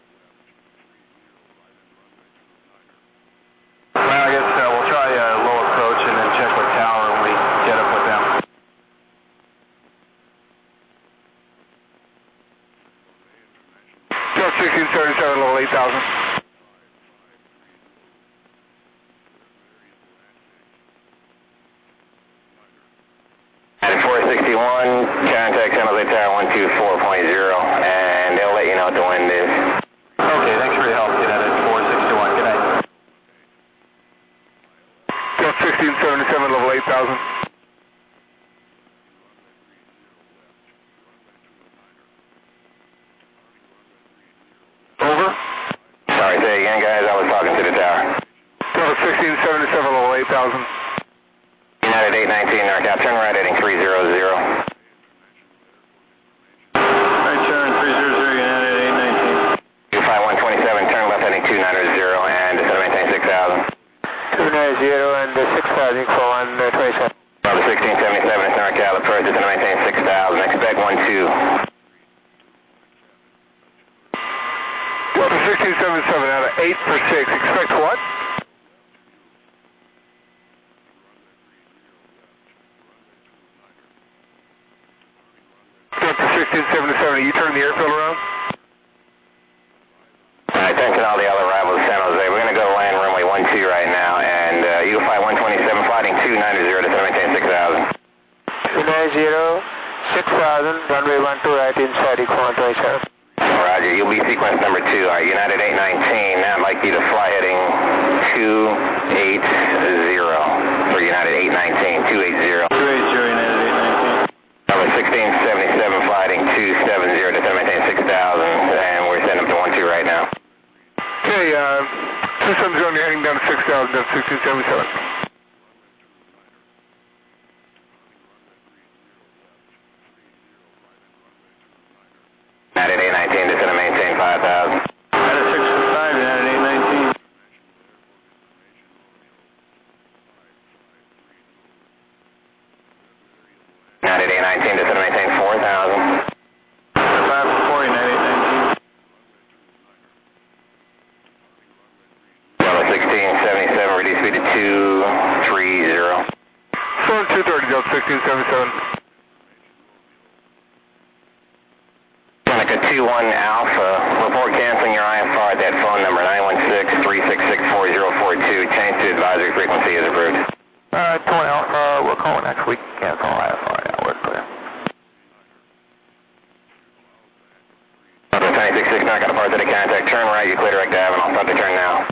Well, I guess uh, we'll try a uh, low approach and then check with tower when we get up with them. Just sixteen seventy-seven, level eight thousand. ninety-four sixty-one, contact San Jose Tower one two four point zero, and they'll let you know what the wind is. Okay, thanks for your help. Good night at four sixty-one. Good night. Just sixteen seventy-seven, level eight thousand. Over. Sorry, say again, guys. I was talking to the tower. Just sixteen seventy-seven, level eight thousand. United eight nineteen, NorCal, turn right heading three zero zero. Right turn, three zero zero, United eight nineteen. two five one twenty-seven, turn left heading two nine zero, and descend to maintain six thousand. two nine zero and six thousand for one twenty-seven. Bravo sixteen seventy-seven, it's NorCal, approach, descend to maintain six thousand, expect one two. Delta sixteen seventy-seven out of eight for six. Expect what? Delta sixteen seventy-seven, are you turning the airfield around? Alright, attention all the other arrivals to San Jose. We're going to go land runway one two right now, and uh, Eagle Flight one twenty-seven, flighting two nine zero, descend to maintain six thousand. two nine zero, six thousand, runway one two right inside one twenty-seven. Roger, you'll be sequence number two. All right, United eight nineteen, now I'd like you to fly heading two eight zero for United eight nineteen, two eight zero. two eight zero, United eight nineteen. Number sixteen seventy-seven, flighting two seven zero, descend to maintain six thousand, and we're sending up to one two right now. Okay, uh, two seven zero, you're heading down to six thousand, Delta sixteen seventy-seven. United eight nineteen, descend to maintain five thousand. United six five, United eight nineteen. United eight nineteen, descend to maintain four thousand. five four, United eight nineteen. Delta sixteen seventy-seven, reduce speed to two three zero. Phone two thirty, Delta sixteen seventy-seven. Seneca two one Alpha, report canceling your I F R at that phone number nine one six, three six six, four zero four two. Change to advisory frequency is approved. Uh, two one Alpha, we'll call next week. Cancel I F R, yeah, we're clear. Delta two six six, not got a part of the contact. Turn right, you clear direct to Avenal. Start the turn now.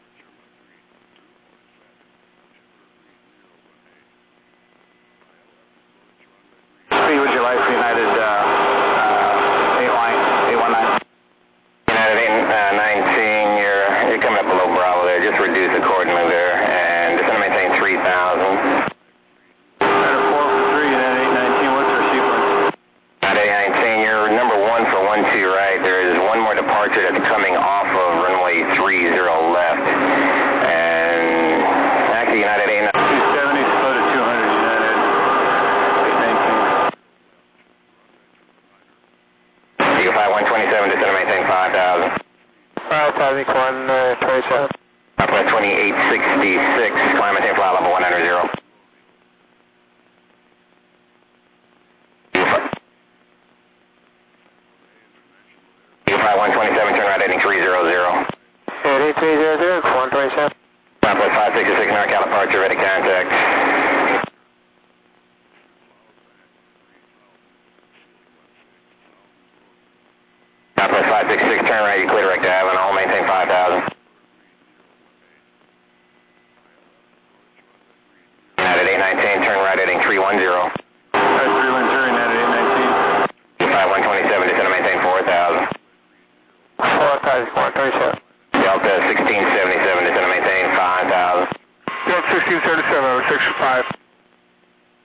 Speed would you like for United uh, uh, eight line, eight one nine? United eight nineteen, you're, you're coming up below Bravo there. Just reduce accordingly there. And descend to maintain three thousand. United four three, United eight nineteen. What's our sequence? United eight nineteen, you're number one for one two right. There is one more departure that's coming off of runway three zero left. And actually, United eight nineteen. two seventy, slow to two hundred, United eight nineteen. Eagle Flight one twenty-seven, descend to maintain five thousand. five thousand for one twenty-seven. Southwest twenty-eight sixty-six, climb maintain flight level one hundred. Eagle Flight one twenty-seven, turn right heading three zero zero. Heading three zero zero, one twenty-seven. Southwest five sixty-six, NorCal departure, ready contact. Southwest five sixty-six, turn right, you clear direct to Avenal, maintain five thousand. United eight nineteen, turn right heading three one zero. Right, three one zero, United eight nineteen. Flight one twenty-seven, descend to maintain four thousand. four thousand, one twenty-seven. Delta sixteen seventy-seven, descend to maintain five thousand. Delta sixteen seventy-seven, out of six five.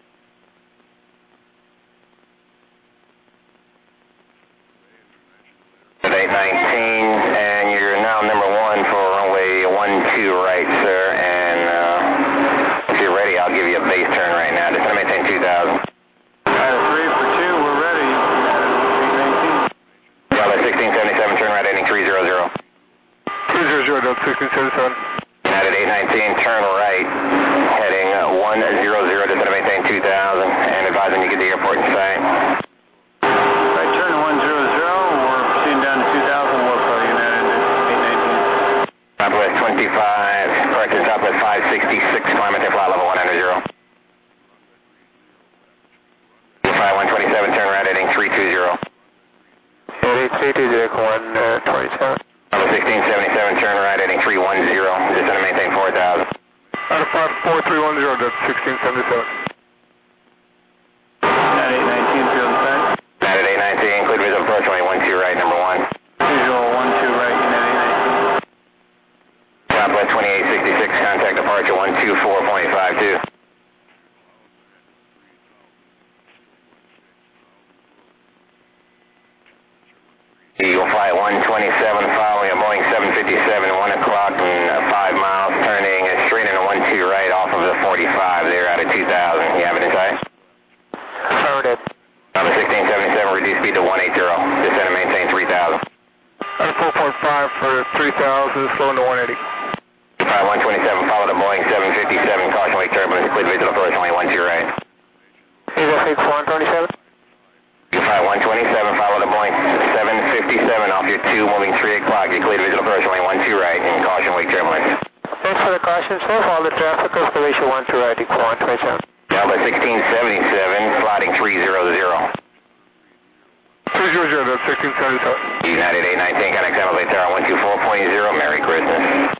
sixteen seventy-seven. United eight nineteen, turn right, heading one zero zero, just to maintain two thousand, and advise when you get to the airport in sight. Right, turn one zero zero, we're proceeding down to two thousand, we'll call United eight nineteen. Southwest twenty-five, correction, Southwest five sixty-six, climate to flight level one hundred. Flight one twenty-seven, turn right, heading three two zero. Heading three two zero, one twenty-seven. Level sixteen seventy-seven, turn right, heading three one zero, just to maintain four thousand. Out of five four three one zero, that's sixteen seventy-seven. United eight nineteen, field inside. United eight nineteen, clear visual approach, only one two right, number one. Visual one two right, United eight nineteen. Southwest twenty-eight sixty-six, contact departure one two four point five two. Eagle Flight one twenty-seven, following a Boeing seven fifty-seven, one o'clock and five miles, turning straight into one two right off of the forty-five there out of two thousand. You have it in sight? Affirmative. Number sixteen seventy-seven, reduce speed to one eighty, descend and maintain three thousand. Out of four point five for three thousand, slowing to one eighty. Flight one twenty-seven, follow the Boeing seven fifty-seven, caution wake turbulence, clear visual approach, only one two right. Eagle six one twenty-seven. Flight one twenty-seven, follow the Boeing seven fifty-seven off your two, moving three o'clock, your cleared visual approach, only one two right, and caution wake turbulence. Thanks for the caution, sir. Follow the traffic, reservation one two right, equal one twenty-seven. Delta sixteen seventy-seven, sliding three zero zero. three zero zero, that's sixteen seventy-seven. United eight nineteen, connect San Jose Tower one two four point zero, Merry Christmas.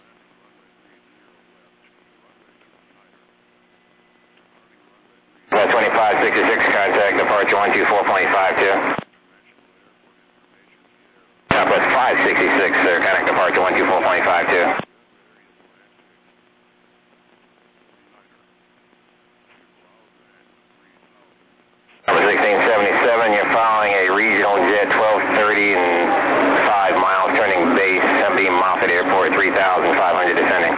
twenty-five sixty-six, contact departure one two four point five two. Southwest five sixty-six, sir, contact departure one two four point five two. Number sixteen seventy-seven, you're following a regional jet twelve thirty and five miles, turning base, beam Moffett Airport, three thousand five hundred descending.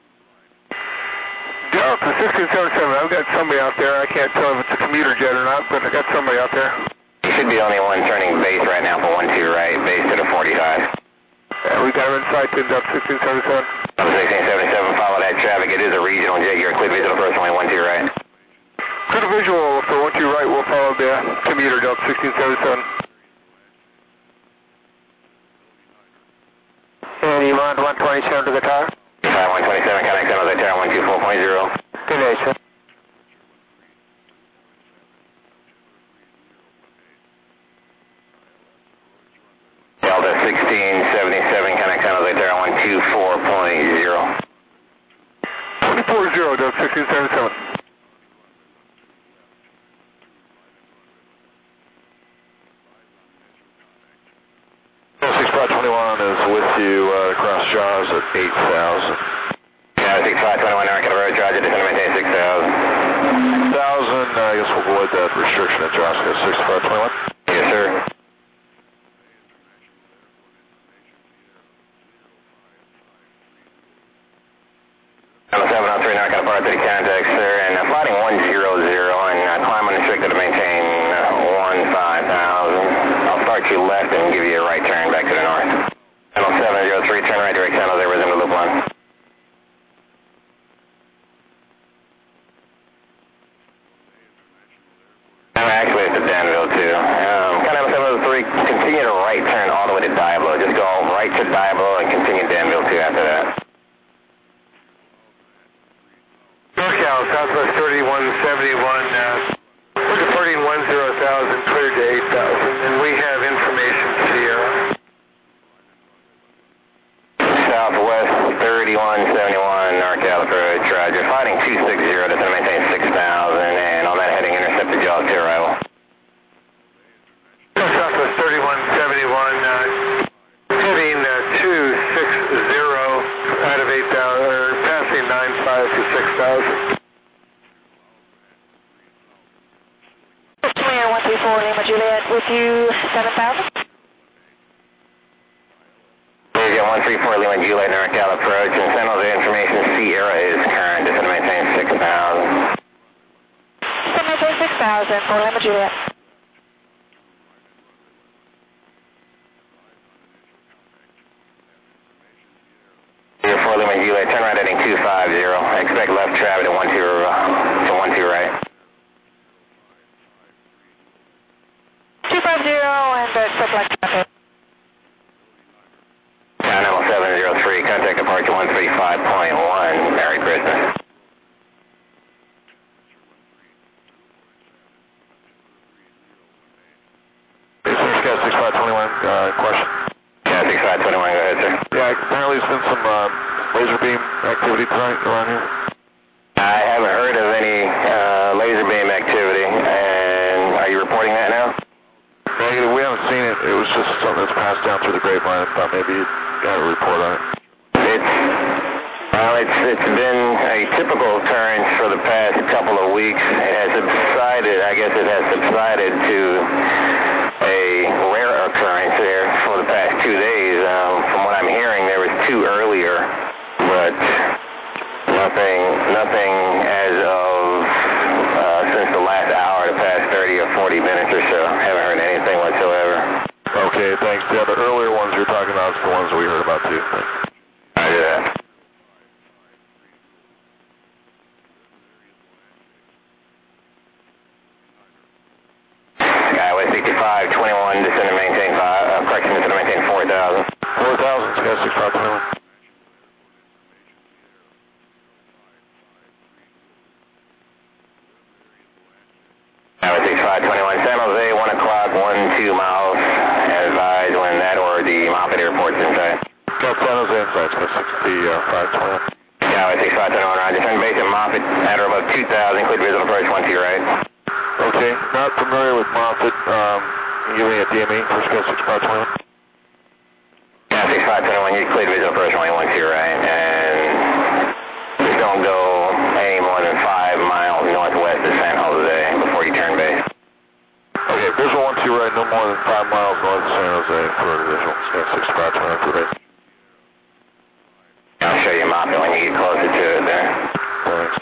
Delta sixteen seventy-seven, I've got somebody out there. I can't tell if it's a commuter jet or not, but I got somebody out there. You should be the only one turning base right now for one two right, base to the forty-five. Yeah, we got him in sight, to Delta sixteen seventy-seven. Number sixteen seventy-seven, follow that traffic. It is a regional jet. You're clear visual approach, only one two right. Clear visual for one two right, we'll follow the commuter Delta sixteen seventy-seven. And you want one twenty-seven to the tower? Flight one twenty-seven, connect San Jose Tower one two four point zero. Good day, sir. Delta sixteen seventy-seven, connect San Jose Tower one two four point zero. twenty-four zero, Delta sixteen seventy-seven. six five twenty-one is with you, uh, across Jaws at eight thousand. Yeah, six five twenty-one, Arcade Road, Roger, descend and maintain six thousand. six thousand, uh, I guess we'll avoid that restriction at Jaws, six five twenty-one. Yes, sir. Number seven oh three, Narcon Part thirty contacts, sir, and uh, flighting one zero zero, and uh, climb unrestricted to maintain uh, one five thousand. I'll start you left and give you a right turn back to the north. Channel seven oh three, turn right direct San Jose, resume the loop one. I'm actually at the Danville too. Um, Channel seven oh three, continue to right turn all the way to Diablo. Just go right to Diablo and continue Danville two after that. NorCal, Southwest thirty-one seventy-one, uh, we're departing one zero thousand, cleared to eight thousand, and we have information Sierra. Southwest thirty-one seventy-one, NorCal approach, Roger. Fighting two six zero, that's going to maintain six thousand, and on that heading, intercept the Jaws to arrival. Southwest thirty-one seventy-one, uh, heading uh, two six zero out of eight thousand, or passing nine five to six thousand. Clear one three four Lima Juliet with you, seven thousand. We've got one three four Lima Juliet, NorCal approach, and San Jose information Sierra is current, it's going to maintain six thousand. Send me six thousand for Lima Juliet. Here for four Lima Juliet, turn right heading two five zero. Expect left traffic to one two, uh, to one two right. two five zero and uh, expect left traffic. Continental seven zero three, contact departure one three five point one. Merry Christmas. Scout six five twenty-one, uh, question. Yeah, six five twenty-one, go ahead, sir. Yeah, apparently there's been some uh, laser beam activity tonight around here. I haven't heard of any uh, laser beam activity, and are you reporting that now? Negative, we haven't seen it. It was just something that's passed down through the grapevine. I thought maybe you'd have a report on it. It's, well, it's, it's been a typical occurrence for the past couple of weeks. It has subsided, I guess it has subsided to a rare occurrence there for the past two days. Um, from what I'm hearing, there was two earlier, but nothing, nothing as of uh, since the last hour, the past thirty or forty minutes or so. Haven't heard anything whatsoever. Okay, thanks. Yeah, the earlier ones you're talking about is the ones that we heard about too. I do that. Skyway sixty-five twenty-one, descend to maintain five, uh, correction, descend to maintain four thousand. four thousand, Sky six five twenty-one. Skyway sixty-five twenty-one, San Jose, one o'clock, one, two miles. Advise when that or the Moffett Airport's inside. Got San Jose inside, Sky sixty-five twenty-one. Skyway sixty-five twenty-one, roger. Send base at Moffett at or above two thousand, clear visual approach one two right. Okay, not familiar with Moffett. Um, can you give me a D M E for Sky sixty-five twenty-one? Yeah, sixty-five twenty-one, you cleared visual approach only one two right, and just don't go any more than five miles northwest of San Jose before you turn base. Okay, visual one two right, no more than five miles north of San Jose for visual. Sky sixty-five twenty-one for base. I'll show you Moffett when you get closer to it there. Thanks.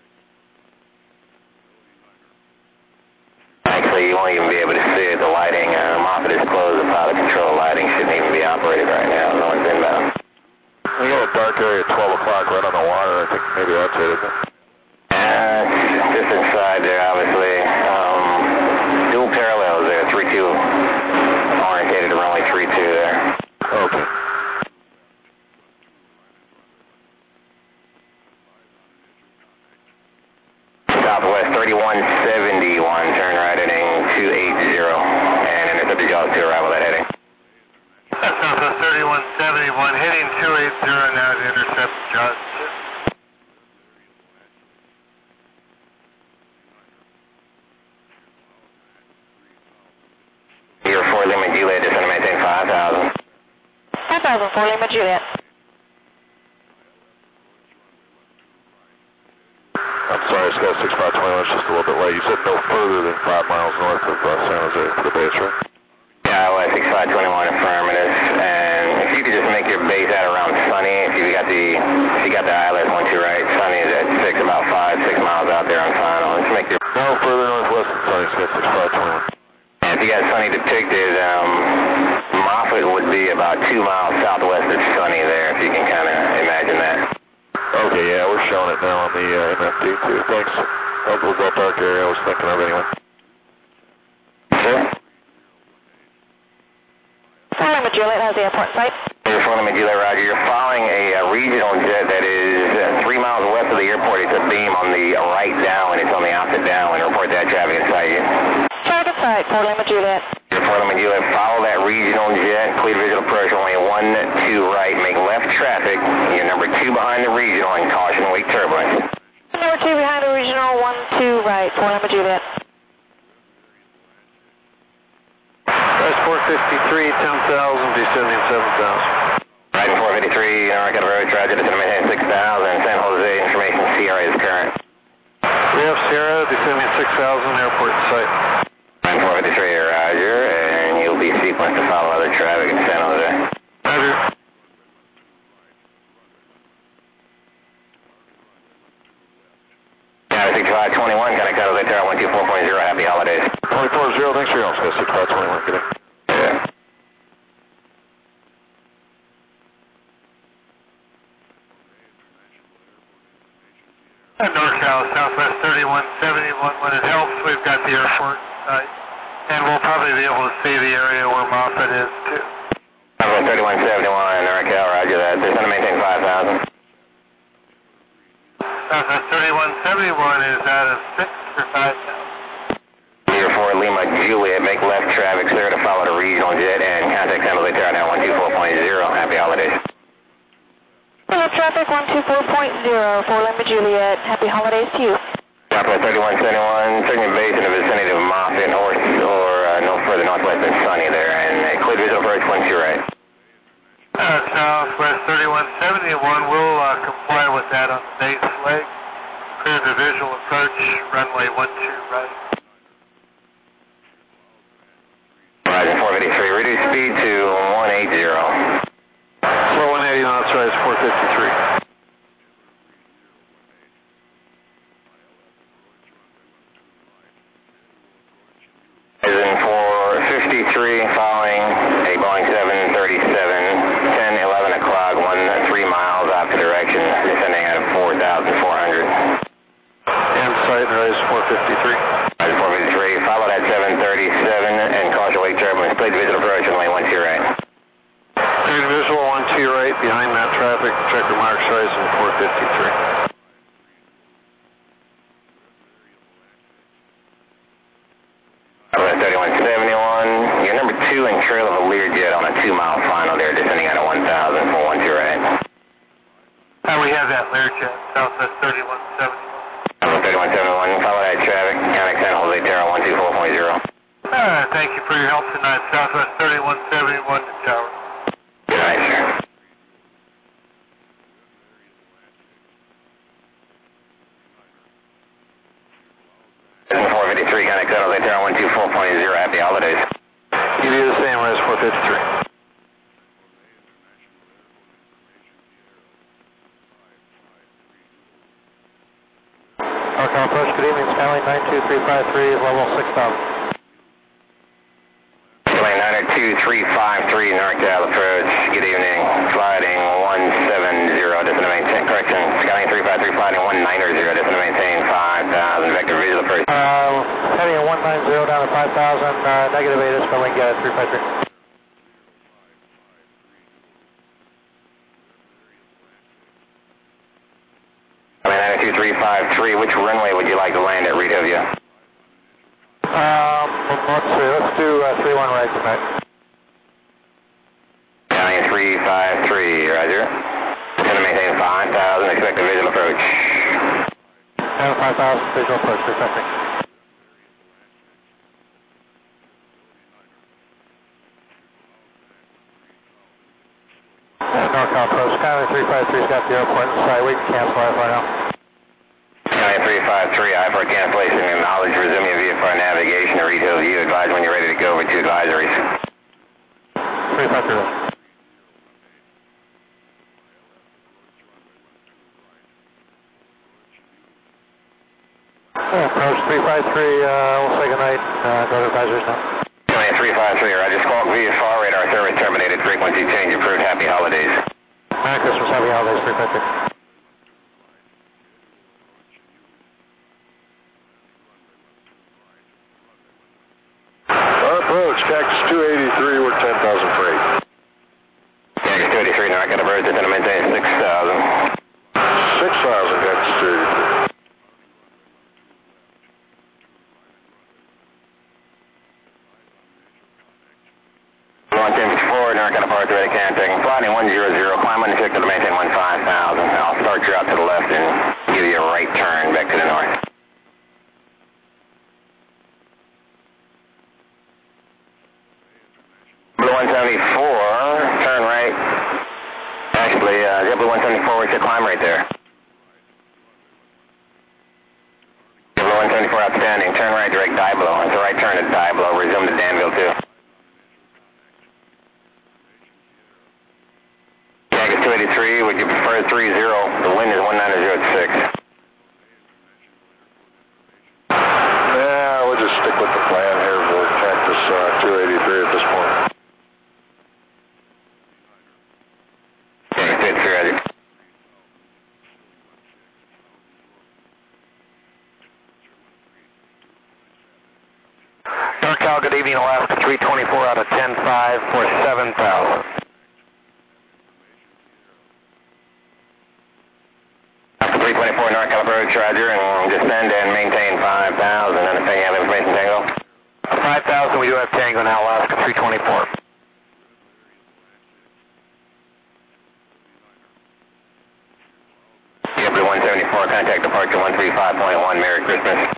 Actually, you won't even be able to see it. The lighting, uh, Moffett is closed. The pilot control lighting shouldn't even be operated right now. No one's inbound. We got a dark area at twelve o'clock right on the water. I think maybe that's it, isn't it? Uh, just inside there, obviously. Um, dual parallels there, three two orientated to runway three two there. Okay. Southwest thirty-one seventy-one, turn right heading two eight zero, and intercept the Jaws to arrival at that heading. Southwest thirty-one seventy-one, heading two eight zero now to intercept Jaws. You're four Lima Juliet, descend to maintain five thousand. five thousand, four Lima Juliet. I'm sorry, Sky sixty-five twenty-one, it's just a little bit late. You said no further than five miles north of uh, San Jose for the base, right? Yeah, well, sixty-five twenty-one affirmative, and if you could just make your base out around Sunny, if you got the, if you got the I L S one two right, Sunny is at six, about five, six miles out there on final. Just make your... No further northwest than Sunny, Sky sixty-five twenty-one. And if you got Sunny depicted, um, Moffett would be about two miles southwest of Sunny there, if you can kind of imagine that. Okay, yeah, we're showing it now on the uh, M F D too. Thanks. That was that dark area I was thinking of anyway. Sure. four Lima Juliet has the airport site. You're four Lima Juliet, roger. You're following a, a regional jet that is uh, three miles west of the airport. It's a beam on the uh, right downwind. It's on the opposite downwind. Report that traffic inside you. Target site, four Lima Juliet. You're four Lima Juliet. Follow that regional jet. Clear visual approach only one two right. Make left traffic. You're number two behind the regional and caution wake turbulence. Number two behind the regional, one two right, four Lima Juliet. That's four fifty-three, ten thousand, descending seven thousand. Riding four fifty-three, North Road, Tragic, descending maintain six thousand. San Jose, information, Sierra is current. We have Sierra, descending six thousand, airport site. Riding four fifty-three, roger, and you'll be sequenced to follow other traffic in San Jose. Roger. sixty-five twenty-one, connect out of the Tower one two four point zero, happy holidays. twenty-four zero, thanks for your help, Sky sixty-five twenty-one. Good day. Yeah. NorCal, Southwest thirty-one seventy-one. When it helps, we've got the airport site, and we'll probably be able to see the area where Moffett is, too. Southwest thirty-one seventy-one, NorCal, roger that. They're going to maintain five thousand. Southwest thirty-one seventy-one is out of six or five thousand. Zero four Lima Juliet, make left traffic, sir, to follow the regional jet, and contact San Jose Tower now one two four point zero. Happy holidays. Left traffic one two four point zero for Lima Juliet. Happy holidays to you. Southwest thirty-one seventy-one, circling base in the vicinity of Moffett or, or uh, no further northwest than Sunny there, and uh, clear visual approach one two right. Uh, Southwest thirty-one seventy-one, we'll uh, comply with that on the base leg. Clear the visual approach, runway one two right. Horizon four fifty-three, reduce speed to one eighty. Slow one eighty knots, rise four fifty-three. Horizon four fifty-three, following a Boeing seven thirty-seven, ten eleven o'clock, one three miles opposite direction, descending at four thousand four hundred. And sight, rise four fifty-three. Horizon four fifty-three, follow that seven thirty-seven and caution wake turbulence, clear visual approach, runway one two right. Cleared visual one two right, behind that traffic, checker marks, rising four fifty-three. thirty-one seventy-one, you're number two in trail of a Learjet on a two mile final there, descending out of one thousand for one two right. Uh, we have that Learjet, Southwest thirty-one seventy-one. thirty-one seventy-one, follow that traffic, contact San Jose Tower one two four point zero. Uh, thank you for your help tonight, Southwest thirty-one seventy-one to tower. Good night, sir. four fifty-three, contact San Jose Tower one two four point zero, happy holidays. You do the same, rise four fifty-three. NorCal approach, good evening, Skylane nine two three five three, level six thousand. Skylane nine two three five three, NorCal approach, good evening, sliding one seven zero, descend to maintain, correction, Skylane three five three, sliding one nine zero, descend to maintain five thousand, vector visual approach. Uh, heading at one nine zero down to five thousand, uh, negative eight is filling, uh, three five three. nine two three five three, which runway would you like to land at, Redovia? Um, let's see, let's do uh, three one right tonight. County three five three, roger. Descend to maintain five thousand, expect a visual approach. And five thousand, visual approach, three five three. And NorCal approach, County three five three's got the airport in sight, we can cancel I F R now. County three five three, I for cancellation and knowledge, resume your V F R navigation to Reed Hill View. Advise when you're ready to go over to advisories. three five three. Approach three five three, uh, we'll say goodnight, uh, go to advisories now. County three five three, roger. Squawk V F R radar service terminated, frequency change approved, happy holidays. Merry Christmas, happy holidays, three five three. Approach, Cactus two eighty-three, we're ten thousand freight. Cactus two eighty-three, NorCal approach, descend to maintain six thousand. six thousand, Cactus two eighty-three. one ten forward, NorCal approach, ready contact. Flighting one zero zero, climb undetected to maintain one five thousand. I'll start you out to the left and give you a right turn back to the north. Blue one seventy-four, turn right. Actually, uh, JetBlue one seventy-four, where's your climb right there? JetBlue one seventy-four, outstanding. Turn right, direct Diablo. It's a right turn at Diablo. Resume to Danville, too. Cactus two eighty-three, would you prefer three zero? The wind is one nine zero six. Yeah, we'll just stick with the plan here for Cactus uh, two eighty-three at this point. Cactus two eighty-three, roger. SoCal, good evening, Alaska three twenty-four out of ten five for seven thousand. three twenty-four NorCal approach, Roger, and descend and maintain five thousand. Anything you have information, Tango? five thousand, we do have Tango now, Alaska three twenty-four. W one seventy-four, contact departure one three five point one, Merry Christmas.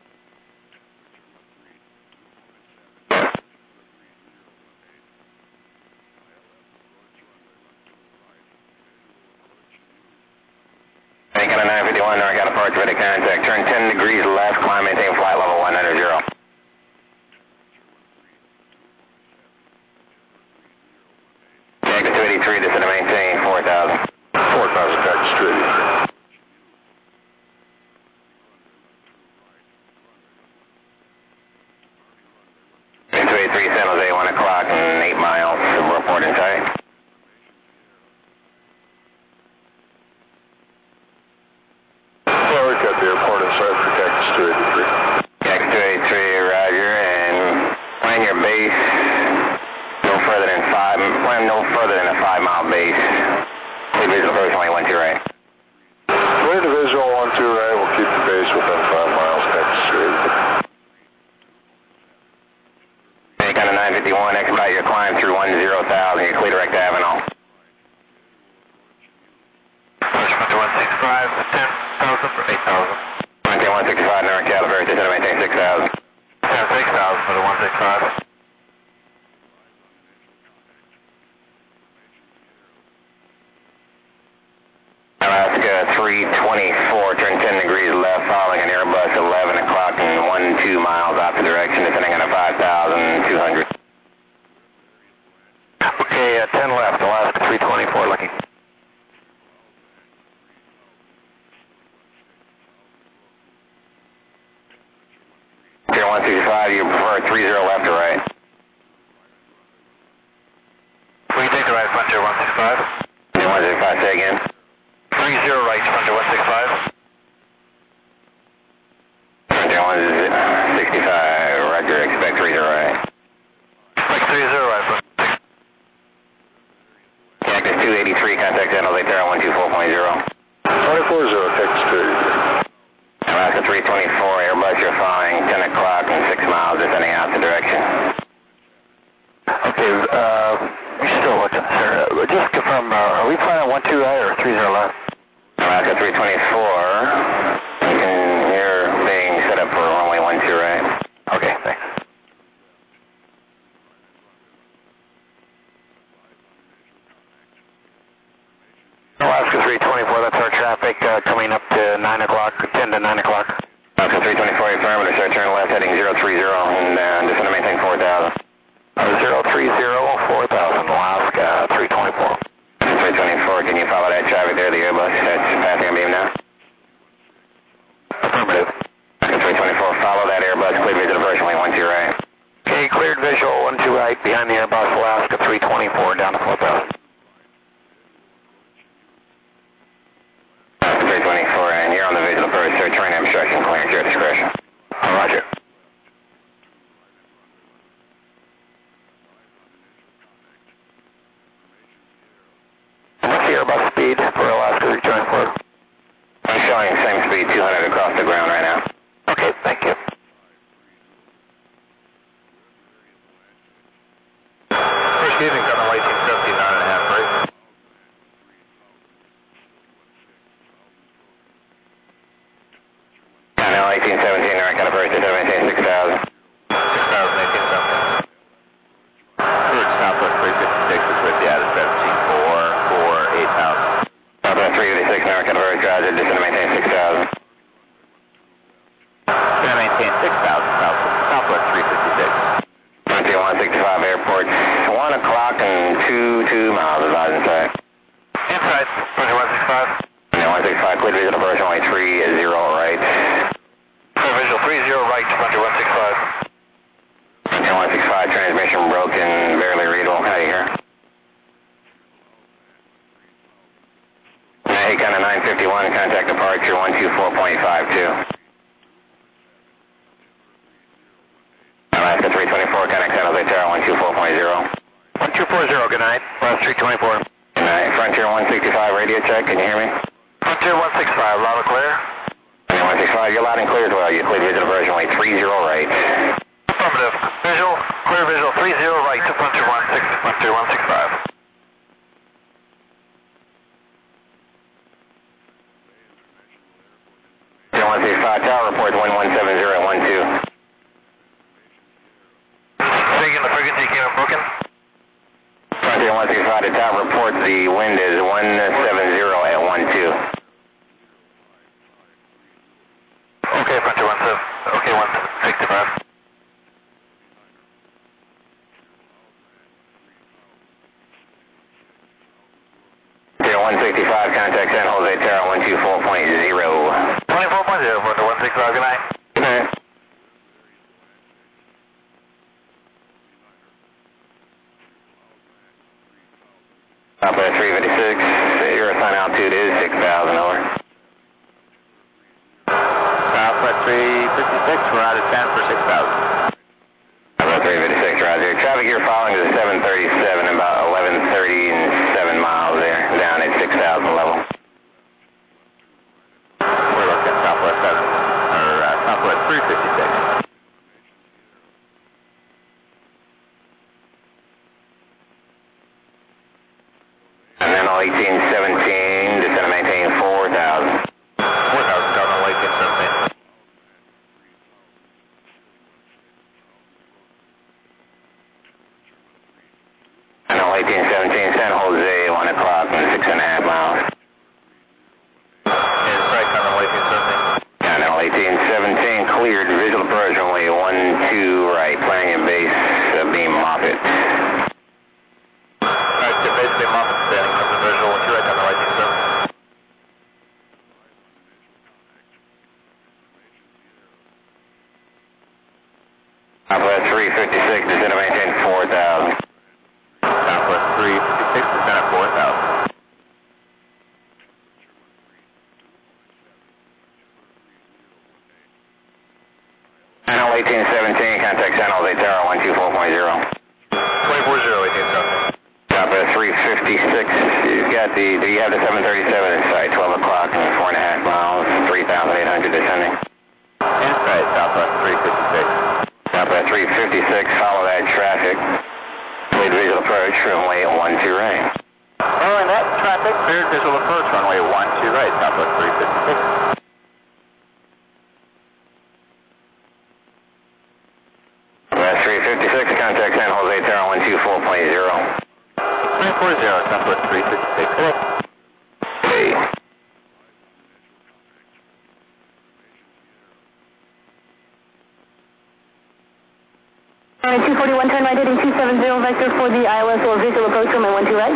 Tango nine fifty-one, NorCal departure, ready contact. Turn ten degrees left, climb, maintain flight level one hundred. Tango two eighty-three, descend to maintain four thousand. four thousand, taxi straight. two eighty-three, San Jose, one o'clock and eight miles, report in sight. Well, we've got the airport inside for taxi two eighty-three. Taxi two eighty-three, Roger, and plan your base no further than five, plan no further than a five mile base. Clear visual approach, only one two right. Clear to visual one two right, we'll keep the base within five miles, taxi straight. Tango nine fifty-one, expedite your climb through one zero thousand, you're clear direct to Avenal. Approach one six five, ten thousand for eight thousand. Maintain one sixty-five, NorCal, very descend to maintain six thousand. Yeah, six thousand for the one six five. Alaska three twenty-four, turn ten degrees left, following an Airbus eleven o'clock and one two miles opposite direction, descending on a five thousand two hundred. Okay, uh, ten left, Alaska three twenty-four, looking. Zero one sixty-five, you prefer three zero left or right? We can take the right, Frontier one six five. Zero one sixty-five, say again. three zero right, Frontier one six five. Zero one sixty-five, Roger, expect three zero right. Expect three zero right, Frontier. Cactus two eighty-three, contact San Jose Terra one two four point zero. twenty-four zero, taxi two eighty-three. Alaska three twenty-four, Airbus, you're flying ten o'clock and six miles, descending out the direction. Okay, uh, we still looking, sir. Uh, just confirm, uh, are we flying one two right or three zero left? Alaska three twenty-four, you can, you're being set up for runway one two right. Okay, thanks. Alaska three twenty-four, that's our traffic uh, coming up to nine o'clock, ten to nine o'clock. Alaska three twenty-four, affirmative, sir, turn left heading zero three zero and uh, descend to maintain four thousand. Uh, zero three zero, four thousand, Alaska three twenty-four. three twenty-four, can you follow that traffic there, the Airbus that's passing on beam now? Affirmative. Alaska three twenty-four, follow that Airbus, clear visual approach, only one two right. Okay, cleared visual, one two right, behind the Airbus, Alaska three twenty-four, down to four thousand. three twenty-four, and you're on the visual approach, sir, terrain obstruction, clearance, your discretion. Uh, roger. And what's the Airbus speed for Alaska three twenty-four? I'm showing same speed, two hundred across the ground right now. Okay, thank you. First evening, coming eighteen seventy, nine and a half, right? I know, eighteen seventeen, NorCal approach, descend to maintain six thousand. six thousand, eighteen something. Route Southwest three fifty-six is with you out of seventeen four, four, eight thousand. Southwest three fifty-six, NorCal approach, Roger, descend to maintain six thousand. Going to maintain six thousand, South, Southwest three fifty-six. Frontier one sixty-five, airport, one o'clock and two, two miles, advise inside. Inside, Frontier one sixty-five. Yeah, one sixty-five, clear visual approach, only three zero right. Clear visual, three zero right, Frontier one sixty-five. Frontier one sixty-five, transmission broken, barely readable, how do you hear? Hey, kind of nine fifty-one, contact departure one two four point five two. Alaska three twenty-four, contact San Jose Tower one two four point zero. one two four zero, good night. Plus three twenty-four. Good night. Frontier one sixty-five radio check, can you hear me? Frontier one sixty-five, loud and clear. Frontier one sixty-five, you're loud and clear as well. You cleared visual version way three zero right. Affirmative. Visual, clear visual three zero right to Frontier one six, Frontier one sixty-five. Frontier one sixty-five, tower reports one one seven zero one two. Taking the frequency came up broken. Frontier one sixty-five, the tower reports the wind is one seven zero at one two. Okay, Frontier one seven, okay, one sixty-five. Frontier one sixty-five, contact San Jose Tower one two four point zero. twenty-four point zero, Frontier one sixty-five, good night. Good night. Southwest three fifty-six, your assigned altitude is six thousand, over. Southwest three fifty-six, we're out of ten for six thousand. Southwest three fifty-six, roger. Traffic you're following is seven thirty-seven, about eleven thirty-seven miles there, down at six thousand level. We're looking at Southwest seven, or uh, Southwest three fifty-six. And then on eighteen seventeen, descend to maintain four thousand. four thousand, Governor Lake, seventeen. And on eighteen seventeen, San Jose, one o'clock and six and a half miles. Is right, Governor Lake, seventeen. And on eighteen seventeen, cleared visual approach runway one two right, planning and base, uh, beam Moffett. Alright, so basically Moffett standing from the visual with you right, Governor Lake, seventeen. Southwest three fifty-six, descend to maintain four thousand. Southwest three fifty-six, descend at four thousand. And on eighteen seventeen, contact San Jose Tower one two four point zero. twenty-four zero, eighteen seventeen. Southwest three fifty-six, you've got the, do you have the seven thirty-seven in sight, twelve o'clock and four and a half miles, three thousand eight hundred descending. Insight, Southwest three fifty-six. Southwest three fifty-six, follow that traffic. Cleared visual approach, runway one two right. Following that traffic, cleared visual approach, runway one two right, Southwest three fifty-six. Southwest three fifty-six, contact San Jose Tower one two four point zero. twenty-four zero, Southwest three fifty-six. Okay. Alright, two forty-one, turn right heading two seven zero, vector for the I L S or visual approach, runway one two right.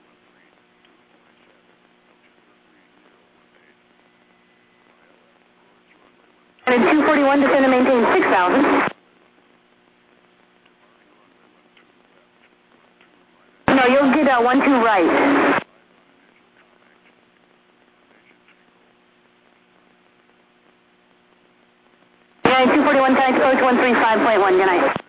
And at two forty-one, descend to maintain six thousand. No, you'll get uh, one two right. Yeah, two forty-one, contact approach one three five point one, good night.